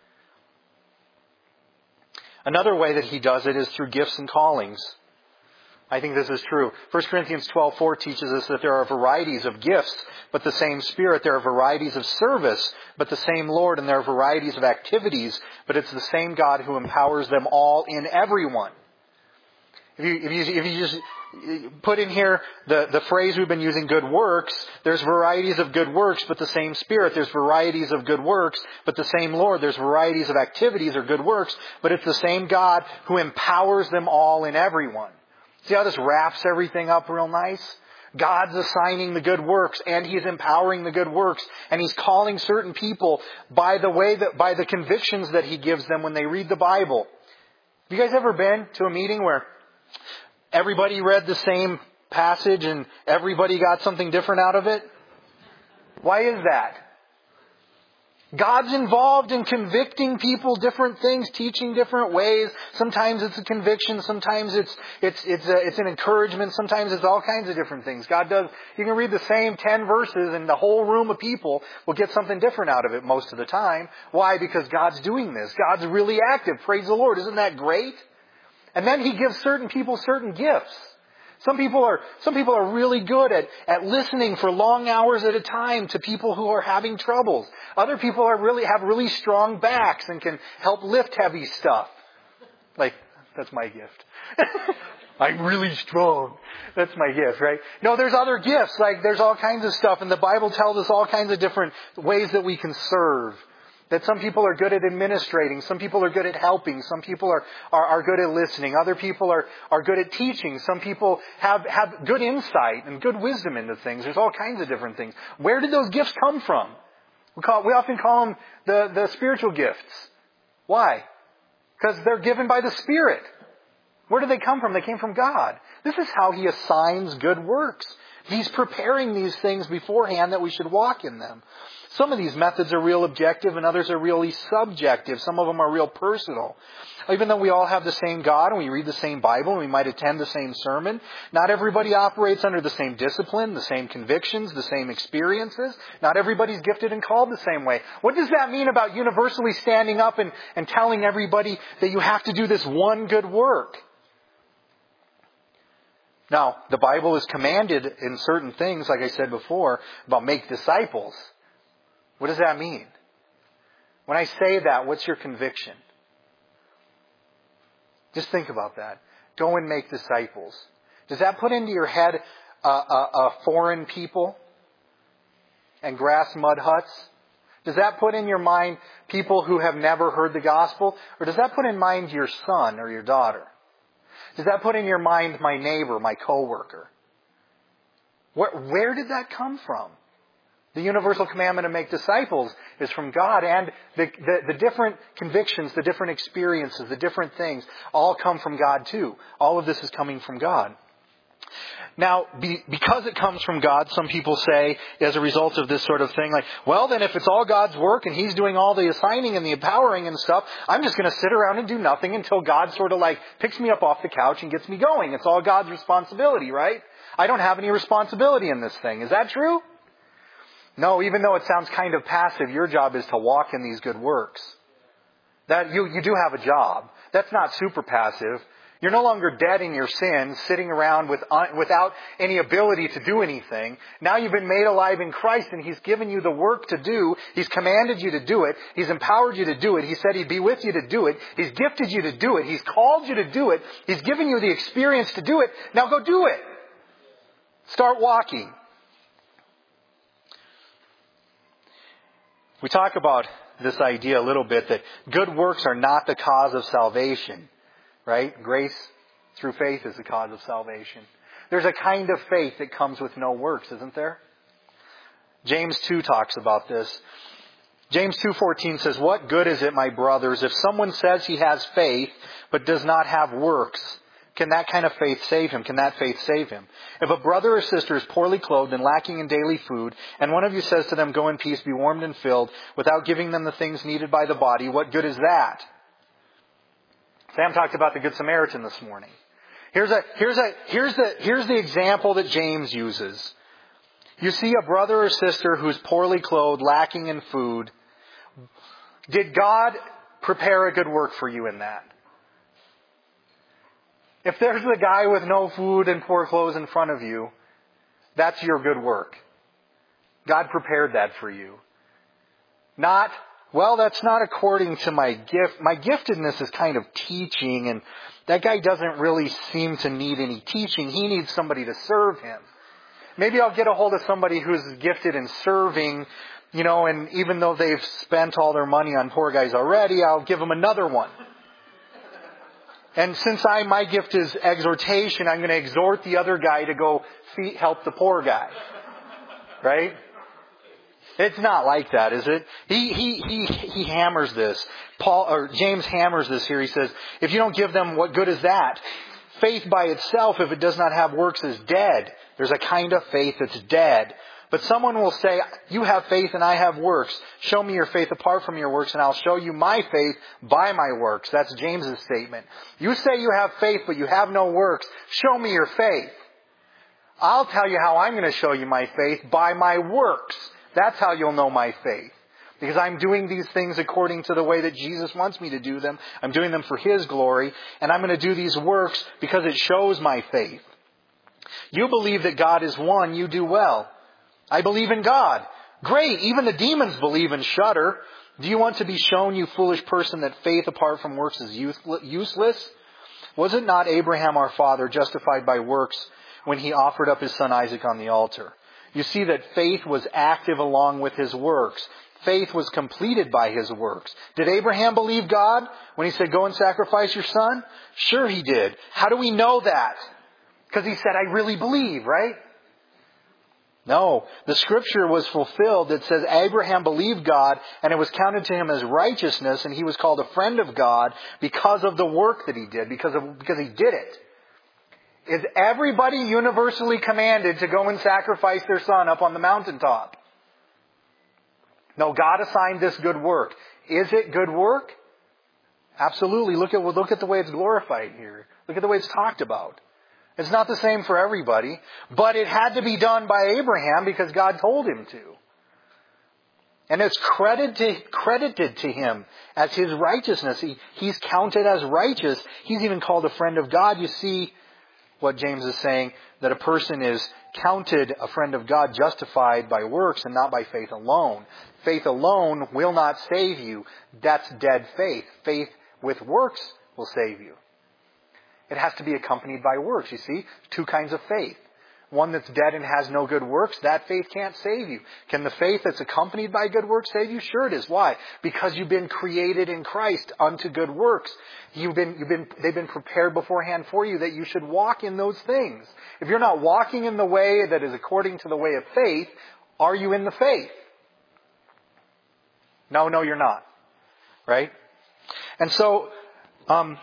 Another way that He does it is through gifts and callings. I think this is true. First Corinthians twelve four teaches us that there are varieties of gifts, but the same Spirit. There are varieties of service, but the same Lord. And there are varieties of activities, but it's the same God who empowers them all in everyone. If you, if you, if you just put in here the, the phrase we've been using, good works, there's varieties of good works, but the same Spirit. There's varieties of good works, but the same Lord. There's varieties of activities or good works, but it's the same God who empowers them all in everyone. See how this wraps everything up real nice? God's assigning the good works, and He's empowering the good works, and He's calling certain people by the way that, by the convictions that He gives them when they read the Bible. Have you guys ever been to a meeting where everybody read the same passage and everybody got something different out of it? Why is that? God's involved in convicting people different things, teaching different ways. Sometimes it's a conviction, sometimes it's it's it's a, it's an encouragement, sometimes it's all kinds of different things. God does. You can read the same ten verses and the whole room of people will get something different out of it most of the time. Why? Because God's doing this. God's really active. Praise the Lord. Isn't that great? And then He gives certain people certain gifts. Some people are, some people are really good at, at listening for long hours at a time to people who are having troubles. Other people are really, have really strong backs and can help lift heavy stuff. Like, that's my gift. I'm really strong. That's my gift, right? No, there's other gifts. Like, there's all kinds of stuff. And the Bible tells us all kinds of different ways that we can serve. That some people are good at administrating. Some people are good at helping. Some people are, are, are good at listening. Other people are, are good at teaching. Some people have, have good insight and good wisdom into things. There's all kinds of different things. Where did those gifts come from? We call, we often call them the, the spiritual gifts. Why? Because they're given by the Spirit. Where did they come from? They came from God. This is how He assigns good works. He's preparing these things beforehand that we should walk in them. Some of these methods are real objective and others are really subjective. Some of them are real personal. Even though we all have the same God and we read the same Bible and we might attend the same sermon, not everybody operates under the same discipline, the same convictions, the same experiences. Not everybody's gifted and called the same way. What does that mean about universally standing up and, and telling everybody that you have to do this one good work? Now, the Bible is commanded in certain things, like I said before, about make disciples. What does that mean? When I say that, what's your conviction? Just think about that. Go and make disciples. Does that put into your head a, a, a foreign people and grass mud huts? Does that put in your mind people who have never heard the gospel? Or does that put in mind your son or your daughter? Does that put in your mind my neighbor, my coworker? Where, where did that come from? The universal commandment to make disciples is from God, and the, the, the different convictions, the different experiences, the different things all come from God too. All of this is coming from God. Now, be, because it comes from God, some people say, as a result of this sort of thing, like, well, then if it's all God's work and He's doing all the assigning and the empowering and stuff, I'm just going to sit around and do nothing until God sort of like picks me up off the couch and gets me going. It's all God's responsibility, right? I don't have any responsibility in this thing. Is that true? No, even though it sounds kind of passive, your job is to walk in these good works. That you, you do have a job. That's not super passive. You're no longer dead in your sins, sitting around with, uh, without any ability to do anything. Now you've been made alive in Christ and He's given you the work to do. He's commanded you to do it. He's empowered you to do it. He said He'd be with you to do it. He's gifted you to do it. He's called you to do it. He's given you the experience to do it. Now go do it. Start walking. We talk about this idea a little bit that good works are not the cause of salvation. Right? Grace through faith is the cause of salvation. There's a kind of faith that comes with no works, isn't there? James two talks about this. James two fourteen says, "What good is it, my brothers, if someone says he has faith but does not have works? Can that kind of faith save him? Can that faith save him? If a brother or sister is poorly clothed and lacking in daily food, and one of you says to them, go in peace, be warmed and filled, without giving them the things needed by the body, what good is that? Sam talked about the Good Samaritan this morning. Here's a, here's a, here's the, here's the example that James uses. You see a brother or sister who's poorly clothed, lacking in food. Did God prepare a good work for you in that? If there's a guy with no food and poor clothes in front of you, that's your good work. God prepared that for you. Not, well, that's not according to my gift. My giftedness is kind of teaching, and that guy doesn't really seem to need any teaching. He needs somebody to serve him. Maybe I'll get a hold of somebody who's gifted in serving, you know, and even though they've spent all their money on poor guys already, I'll give them another one. And since I, my gift is exhortation, I'm going to exhort the other guy to go feed, help the poor guy. Right? It's not like that, is it? He, he, he, he hammers this. Paul, or James hammers this here. He says, if you don't give them, what good is that? Faith by itself, if it does not have works, is dead. There's a kind of faith that's dead. But someone will say, you have faith and I have works. Show me your faith apart from your works and I'll show you my faith by my works. That's James's statement. You say you have faith but you have no works. Show me your faith. I'll tell you how I'm going to show you my faith by my works. That's how you'll know my faith. Because I'm doing these things according to the way that Jesus wants me to do them. I'm doing them for His glory. And I'm going to do these works because it shows my faith. You believe that God is one, you do well. I believe in God. Great. Even the demons believe and shudder. Do you want to be shown, you foolish person, that faith apart from works is useless? Was it not Abraham our father justified by works when he offered up his son Isaac on the altar? You see that faith was active along with his works. Faith was completed by his works. Did Abraham believe God when he said, go and sacrifice your son? Sure he did. How do we know that? Because he said, I really believe, right? No, the scripture was fulfilled that says Abraham believed God and it was counted to him as righteousness and he was called a friend of God because of the work that he did, because of, because he did it. Is everybody universally commanded to go and sacrifice their son up on the mountaintop? No, God assigned this good work. Is it good work? Absolutely. Look at, look at the way it's glorified here. Look at the way it's talked about. It's not the same for everybody, but it had to be done by Abraham because God told him to. And it's credited to, credited to him as his righteousness. He, he's counted as righteous. He's even called a friend of God. You see what James is saying, that a person is counted a friend of God, justified by works and not by faith alone. Faith alone will not save you. That's dead faith. Faith with works will save you. It has to be accompanied by works, you see. Two kinds of faith. One that's dead and has no good works, that faith can't save you. Can the faith that's accompanied by good works save you? Sure it is. Why? Because you've been created in Christ unto good works. You've been, you've been, they've been prepared beforehand for you that you should walk in those things. If you're not walking in the way that is according to the way of faith, are you in the faith? No, no, you're not. Right? And so, um,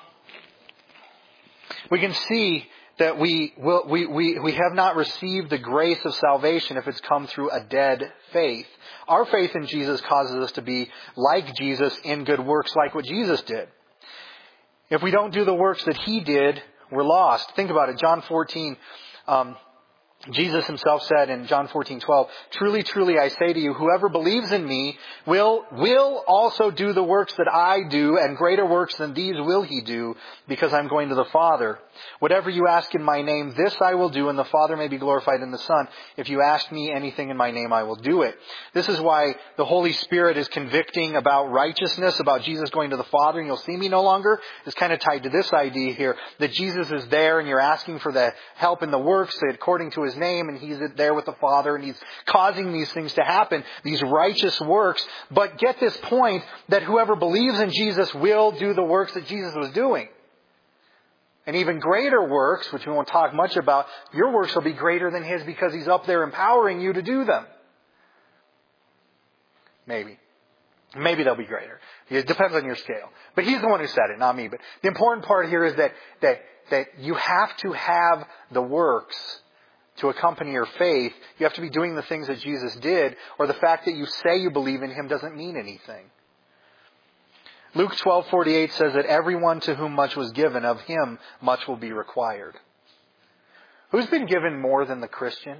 we can see that we will, we, we, we have not received the grace of salvation if it's come through a dead faith. Our faith in Jesus causes us to be like Jesus in good works, like what Jesus did. If we don't do the works that He did, we're lost. Think about it. John fourteen, um, Jesus Himself said in John fourteen twelve, truly, truly, I say to you, whoever believes in me will, will also do the works that I do, and greater works than these will he do, because I'm going to the Father. Whatever you ask in my name, this I will do, and the Father may be glorified in the Son. If you ask me anything in my name, I will do it. This is why the Holy Spirit is convicting about righteousness, about Jesus going to the Father, and you'll see me no longer. It's kind of tied to this idea here, that Jesus is there, and you're asking for the help in the works according to His name, and He's there with the Father, and He's causing these things to happen, these righteous works. But get this point, that whoever believes in Jesus will do the works that Jesus was doing. And even greater works, which we won't talk much about, your works will be greater than His because He's up there empowering you to do them. Maybe. Maybe they'll be greater. It depends on your scale. But he's the one who said it, not me. But the important part here is that, that, that you have to have the works to accompany your faith. You have to be doing the things that Jesus did, or the fact that you say you believe in him doesn't mean anything. Luke twelve forty-eight says that everyone to whom much was given, of him much will be required. Who's been given more than the Christian?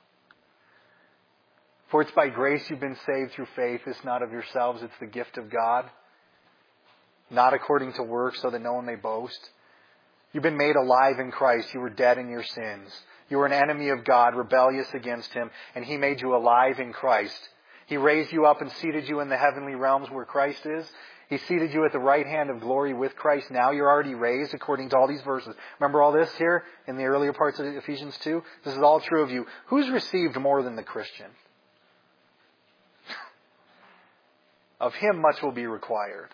For it's by grace you've been saved through faith. It's not of yourselves, it's the gift of God. Not according to works, so that no one may boast. You've been made alive in Christ. You were dead in your sins. You were an enemy of God, rebellious against him, and he made you alive in Christ. He raised you up and seated you in the heavenly realms where Christ is. He seated you at the right hand of glory with Christ. Now you're already raised according to all these verses. Remember all this here in the earlier parts of Ephesians two? This is all true of you. Who's received more than the Christian? Of him much will be required.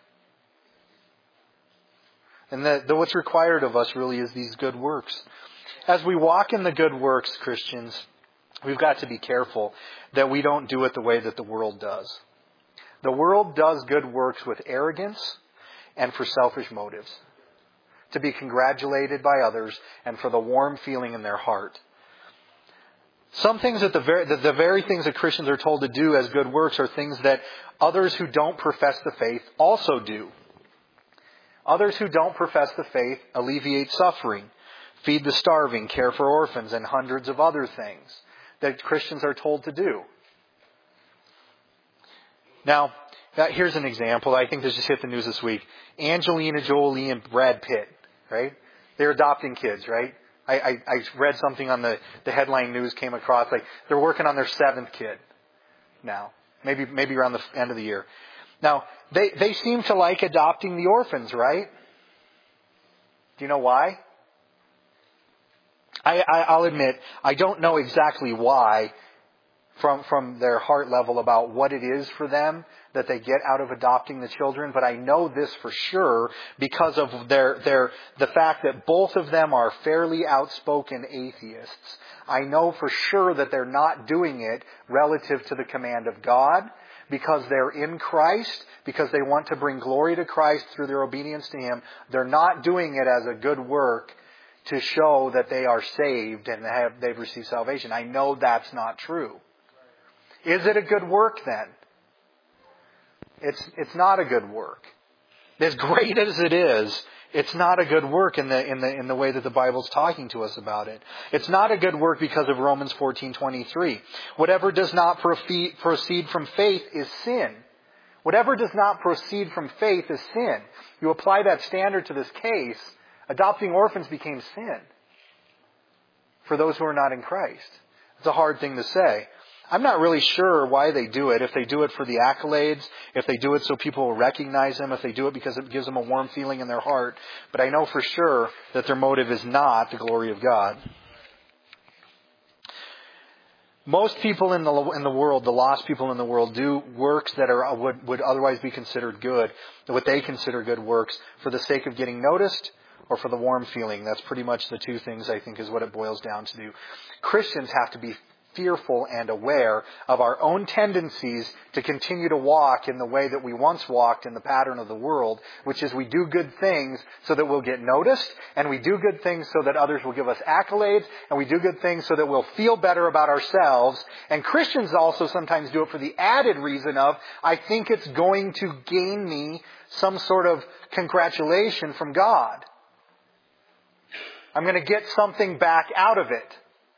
And the, the, what's required of us really is these good works. As we walk in the good works, Christians, we've got to be careful that we don't do it the way that the world does. The world does good works with arrogance and for selfish motives. To be congratulated by others and for the warm feeling in their heart. Some things that the very, the, the very things that Christians are told to do as good works are things that others who don't profess the faith also do. Others who don't profess the faith alleviate suffering, feed the starving, care for orphans, and hundreds of other things that Christians are told to do. Now, here's an example. I think this just hit the news this week. Angelina Jolie and Brad Pitt, right? They're adopting kids, right? I, I, I read something on the, the headline news came across, like they're working on their seventh kid now. Maybe maybe around the end of the year. Now, they, they seem to like adopting the orphans, right? Do you know why? I, I, I'll admit, I don't know exactly why from, from their heart level about what it is for them that they get out of adopting the children, but I know this for sure because of their, their, the fact that both of them are fairly outspoken atheists. I know for sure that they're not doing it relative to the command of God, because they're in Christ, because they want to bring glory to Christ through their obedience to him. They're not doing it as a good work to show that they are saved and have, they've received salvation. I know that's not true. Is it a good work then? It's, it's not a good work. As great as it is, it's not a good work in the, in the, in the way that the Bible's talking to us about it. It's not a good work because of Romans fourteen twenty-three. Whatever does not proceed from faith is sin. Whatever does not proceed from faith is sin. You apply that standard to this case, adopting orphans became sin for those who are not in Christ. It's a hard thing to say. I'm not really sure why they do it. If they do it for the accolades, if they do it so people will recognize them, if they do it because it gives them a warm feeling in their heart. But I know for sure that their motive is not the glory of God. Most people in the in the world, the lost people in the world, do works that are would, would otherwise be considered good, what they consider good works, for the sake of getting noticed or for the warm feeling. That's pretty much the two things I think is what it boils down to do. Christians have to be fearful and aware of our own tendencies to continue to walk in the way that we once walked in the pattern of the world, which is we do good things so that we'll get noticed, and we do good things so that others will give us accolades, and we do good things so that we'll feel better about ourselves. And Christians also sometimes do it for the added reason of, I think it's going to gain me some sort of congratulation from God. I'm going to get something back out of it.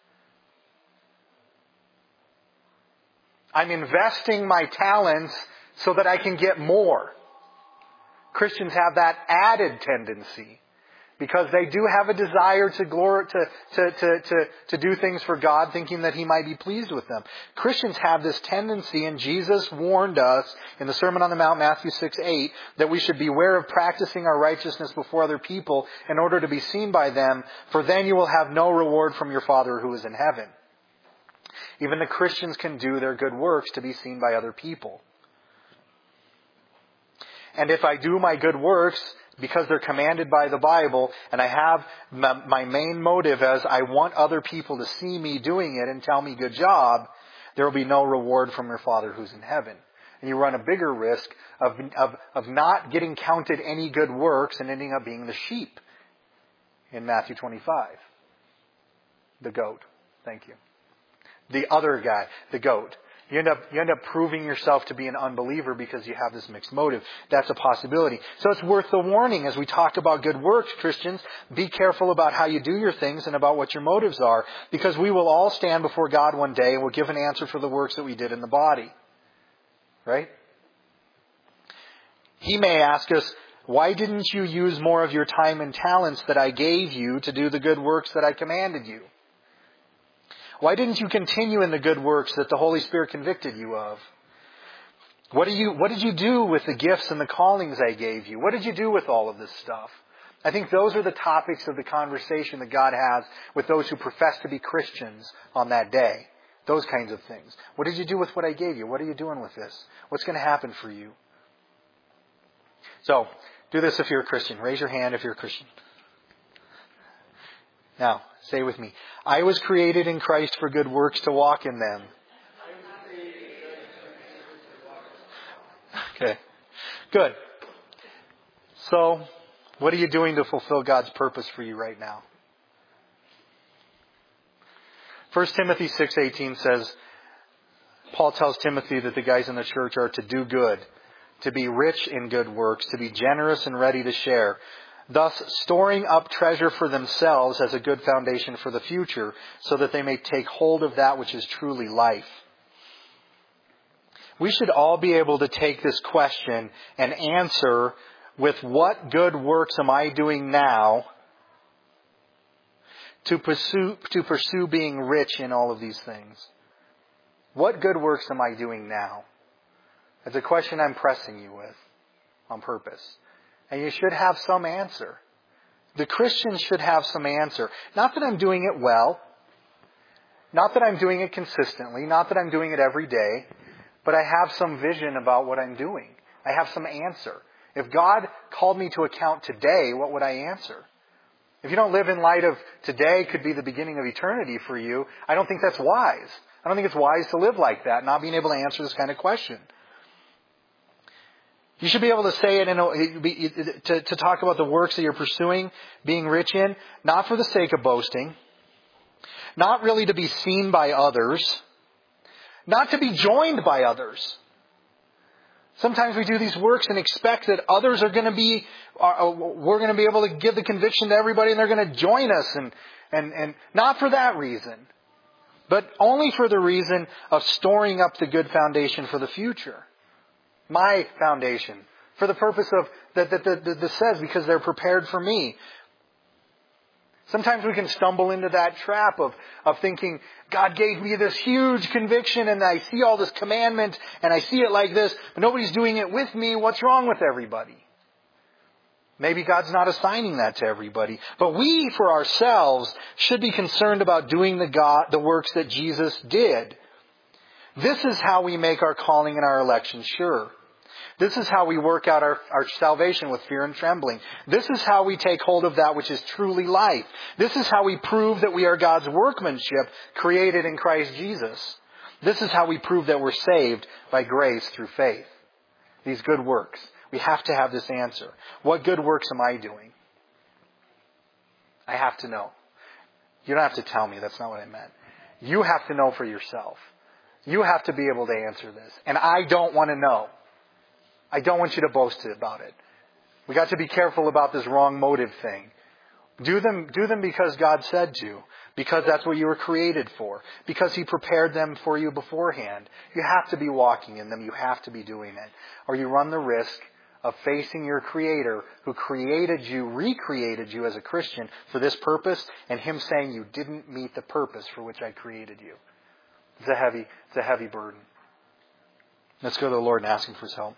I'm investing my talents so that I can get more. Christians have that added tendency because they do have a desire to glor- to, to, to, to, to do things for God, thinking that he might be pleased with them. Christians have this tendency, and Jesus warned us in the Sermon on the Mount, Matthew six eight, that we should beware of practicing our righteousness before other people in order to be seen by them, for then you will have no reward from your Father who is in heaven. Even the Christians can do their good works to be seen by other people. And if I do my good works because they're commanded by the Bible, and I have my main motive as I want other people to see me doing it and tell me good job, there will be no reward from your Father who's in heaven. And you run a bigger risk of, of, of not getting counted any good works and ending up being the sheep in Matthew twenty-five. The goat. Thank you. The other guy, the goat. You end up, you end up proving yourself to be an unbeliever because you have this mixed motive. That's a possibility. So it's worth the warning as we talk about good works, Christians. Be careful about how you do your things and about what your motives are, because we will all stand before God one day and we'll give an answer for the works that we did in the body. Right? He may ask us, why didn't you use more of your time and talents that I gave you to do the good works that I commanded you? Why didn't you continue in the good works that the Holy Spirit convicted you of? What, do you, what did you do with the gifts and the callings I gave you? What did you do with all of this stuff? I think those are the topics of the conversation that God has with those who profess to be Christians on that day. Those kinds of things. What did you do with what I gave you? What are you doing with this? What's going to happen for you? So, do this if you're a Christian. Raise your hand if you're a Christian. Now, say with me. I was created in Christ for good works to walk in them. Okay. Good. So, what are you doing to fulfill God's purpose for you right now? First Timothy six eighteen says, Paul tells Timothy that the guys in the church are to do good, to be rich in good works, to be generous and ready to share, thus storing up treasure for themselves as a good foundation for the future, so that they may take hold of that which is truly life. We should all be able to take this question and answer with what good works am I doing now to pursue, to pursue being rich in all of these things? What good works am I doing now? It's a question I'm pressing you with on purpose. And you should have some answer. The Christians should have some answer. Not that I'm doing it well. Not that I'm doing it consistently. Not that I'm doing it every day. But I have some vision about what I'm doing. I have some answer. If God called me to account today, what would I answer? If you don't live in light of today could be the beginning of eternity for you, I don't think that's wise. I don't think it's wise to live like that, not being able to answer this kind of question. You should be able to say it in a, to, to talk about the works that you're pursuing, being rich in, not for the sake of boasting, not really to be seen by others, not to be joined by others. Sometimes we do these works and expect that others are going to be, uh, we're going to be able to give the conviction to everybody and they're going to join us, and, and, and not for that reason, but only for the reason of storing up the good foundation for the future. My foundation. For the purpose of, that, that, that, that, that says, because they're prepared for me. Sometimes we can stumble into that trap of, of thinking, God gave me this huge conviction and I see all this commandment and I see it like this, but nobody's doing it with me. What's wrong with everybody? Maybe God's not assigning that to everybody. But we, for ourselves, should be concerned about doing the God, the works that Jesus did. This is how we make our calling and our election sure. This is how we work out our, our salvation with fear and trembling. This is how we take hold of that which is truly life. This is how we prove that we are God's workmanship created in Christ Jesus. This is how we prove that we're saved by grace through faith. These good works. We have to have this answer. What good works am I doing? I have to know. You don't have to tell me. That's not what I meant. You have to know for yourself. You have to be able to answer this. And I don't want to know. I don't want you to boast about it. We got to be careful about this wrong motive thing. Do them, do them because God said to. Because that's what you were created for. Because He prepared them for you beforehand. You have to be walking in them. You have to be doing it. Or you run the risk of facing your Creator who created you, recreated you as a Christian for this purpose, and Him saying you didn't meet the purpose for which I created you. It's a heavy, it's a heavy burden. Let's go to the Lord and ask Him for His help.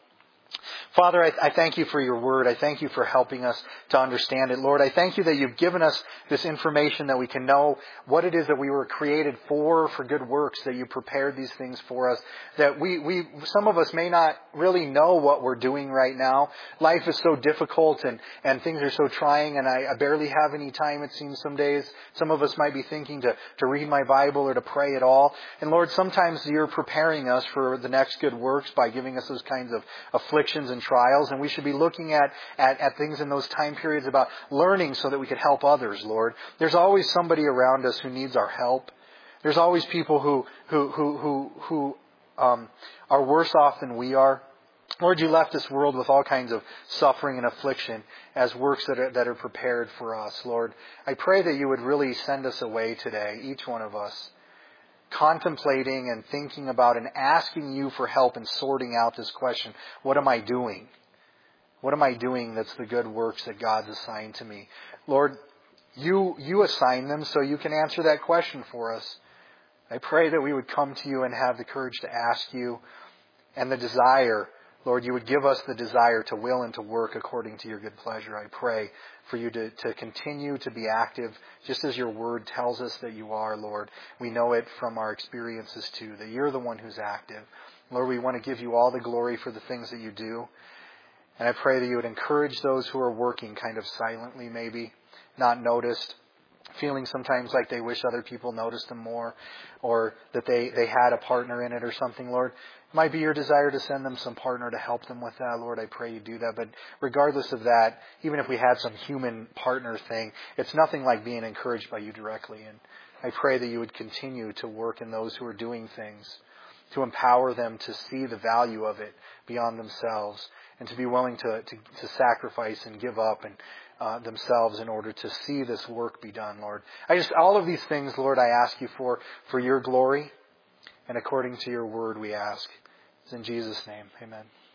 Father, I, I thank you for your word. I thank you for helping us to understand it. Lord, I thank you that you've given us this information that we can know what it is that we were created for, for good works, that you prepared these things for us, that we, we, some of us may not really know what we're doing right now. Life is so difficult and, and things are so trying, and I, I barely have any time, it seems, some days. Some of us might be thinking to, to read my Bible or to pray at all. And Lord, sometimes you're preparing us for the next good works by giving us those kinds of afflictions and trials, and we should be looking at, at, at things in those time periods about learning so that we could help others, Lord. There's always somebody around us who needs our help. There's always people who, who, who, who, who um, are worse off than we are. Lord, you left this world with all kinds of suffering and affliction as works that are, that are prepared for us, Lord. I pray that you would really send us away today, each one of us, contemplating and thinking about and asking you for help in sorting out this question. What am I doing? What am I doing that's the good works that God's assigned to me? Lord, you, you assign them so you can answer that question for us. I pray that we would come to you and have the courage to ask you, and the desire, Lord, you would give us the desire to will and to work according to your good pleasure. I pray for you to, to continue to be active, just as your word tells us that you are, Lord. We know it from our experiences too, that you're the one who's active. Lord, we want to give you all the glory for the things that you do. And I pray that you would encourage those who are working kind of silently, maybe, not noticed, feeling sometimes like they wish other people noticed them more, or that they, they had a partner in it or something, Lord. It might be your desire to send them some partner to help them with that, Lord. I pray you do that. But regardless of that, even if we had some human partner thing, it's nothing like being encouraged by you directly. And I pray that you would continue to work in those who are doing things, to empower them to see the value of it beyond themselves, and to be willing to, to, to sacrifice and give up and uh, themselves in order to see this work be done, Lord. I just, all of these things, Lord, I ask you for, for your glory, and according to your word we ask. It's in Jesus' name, amen.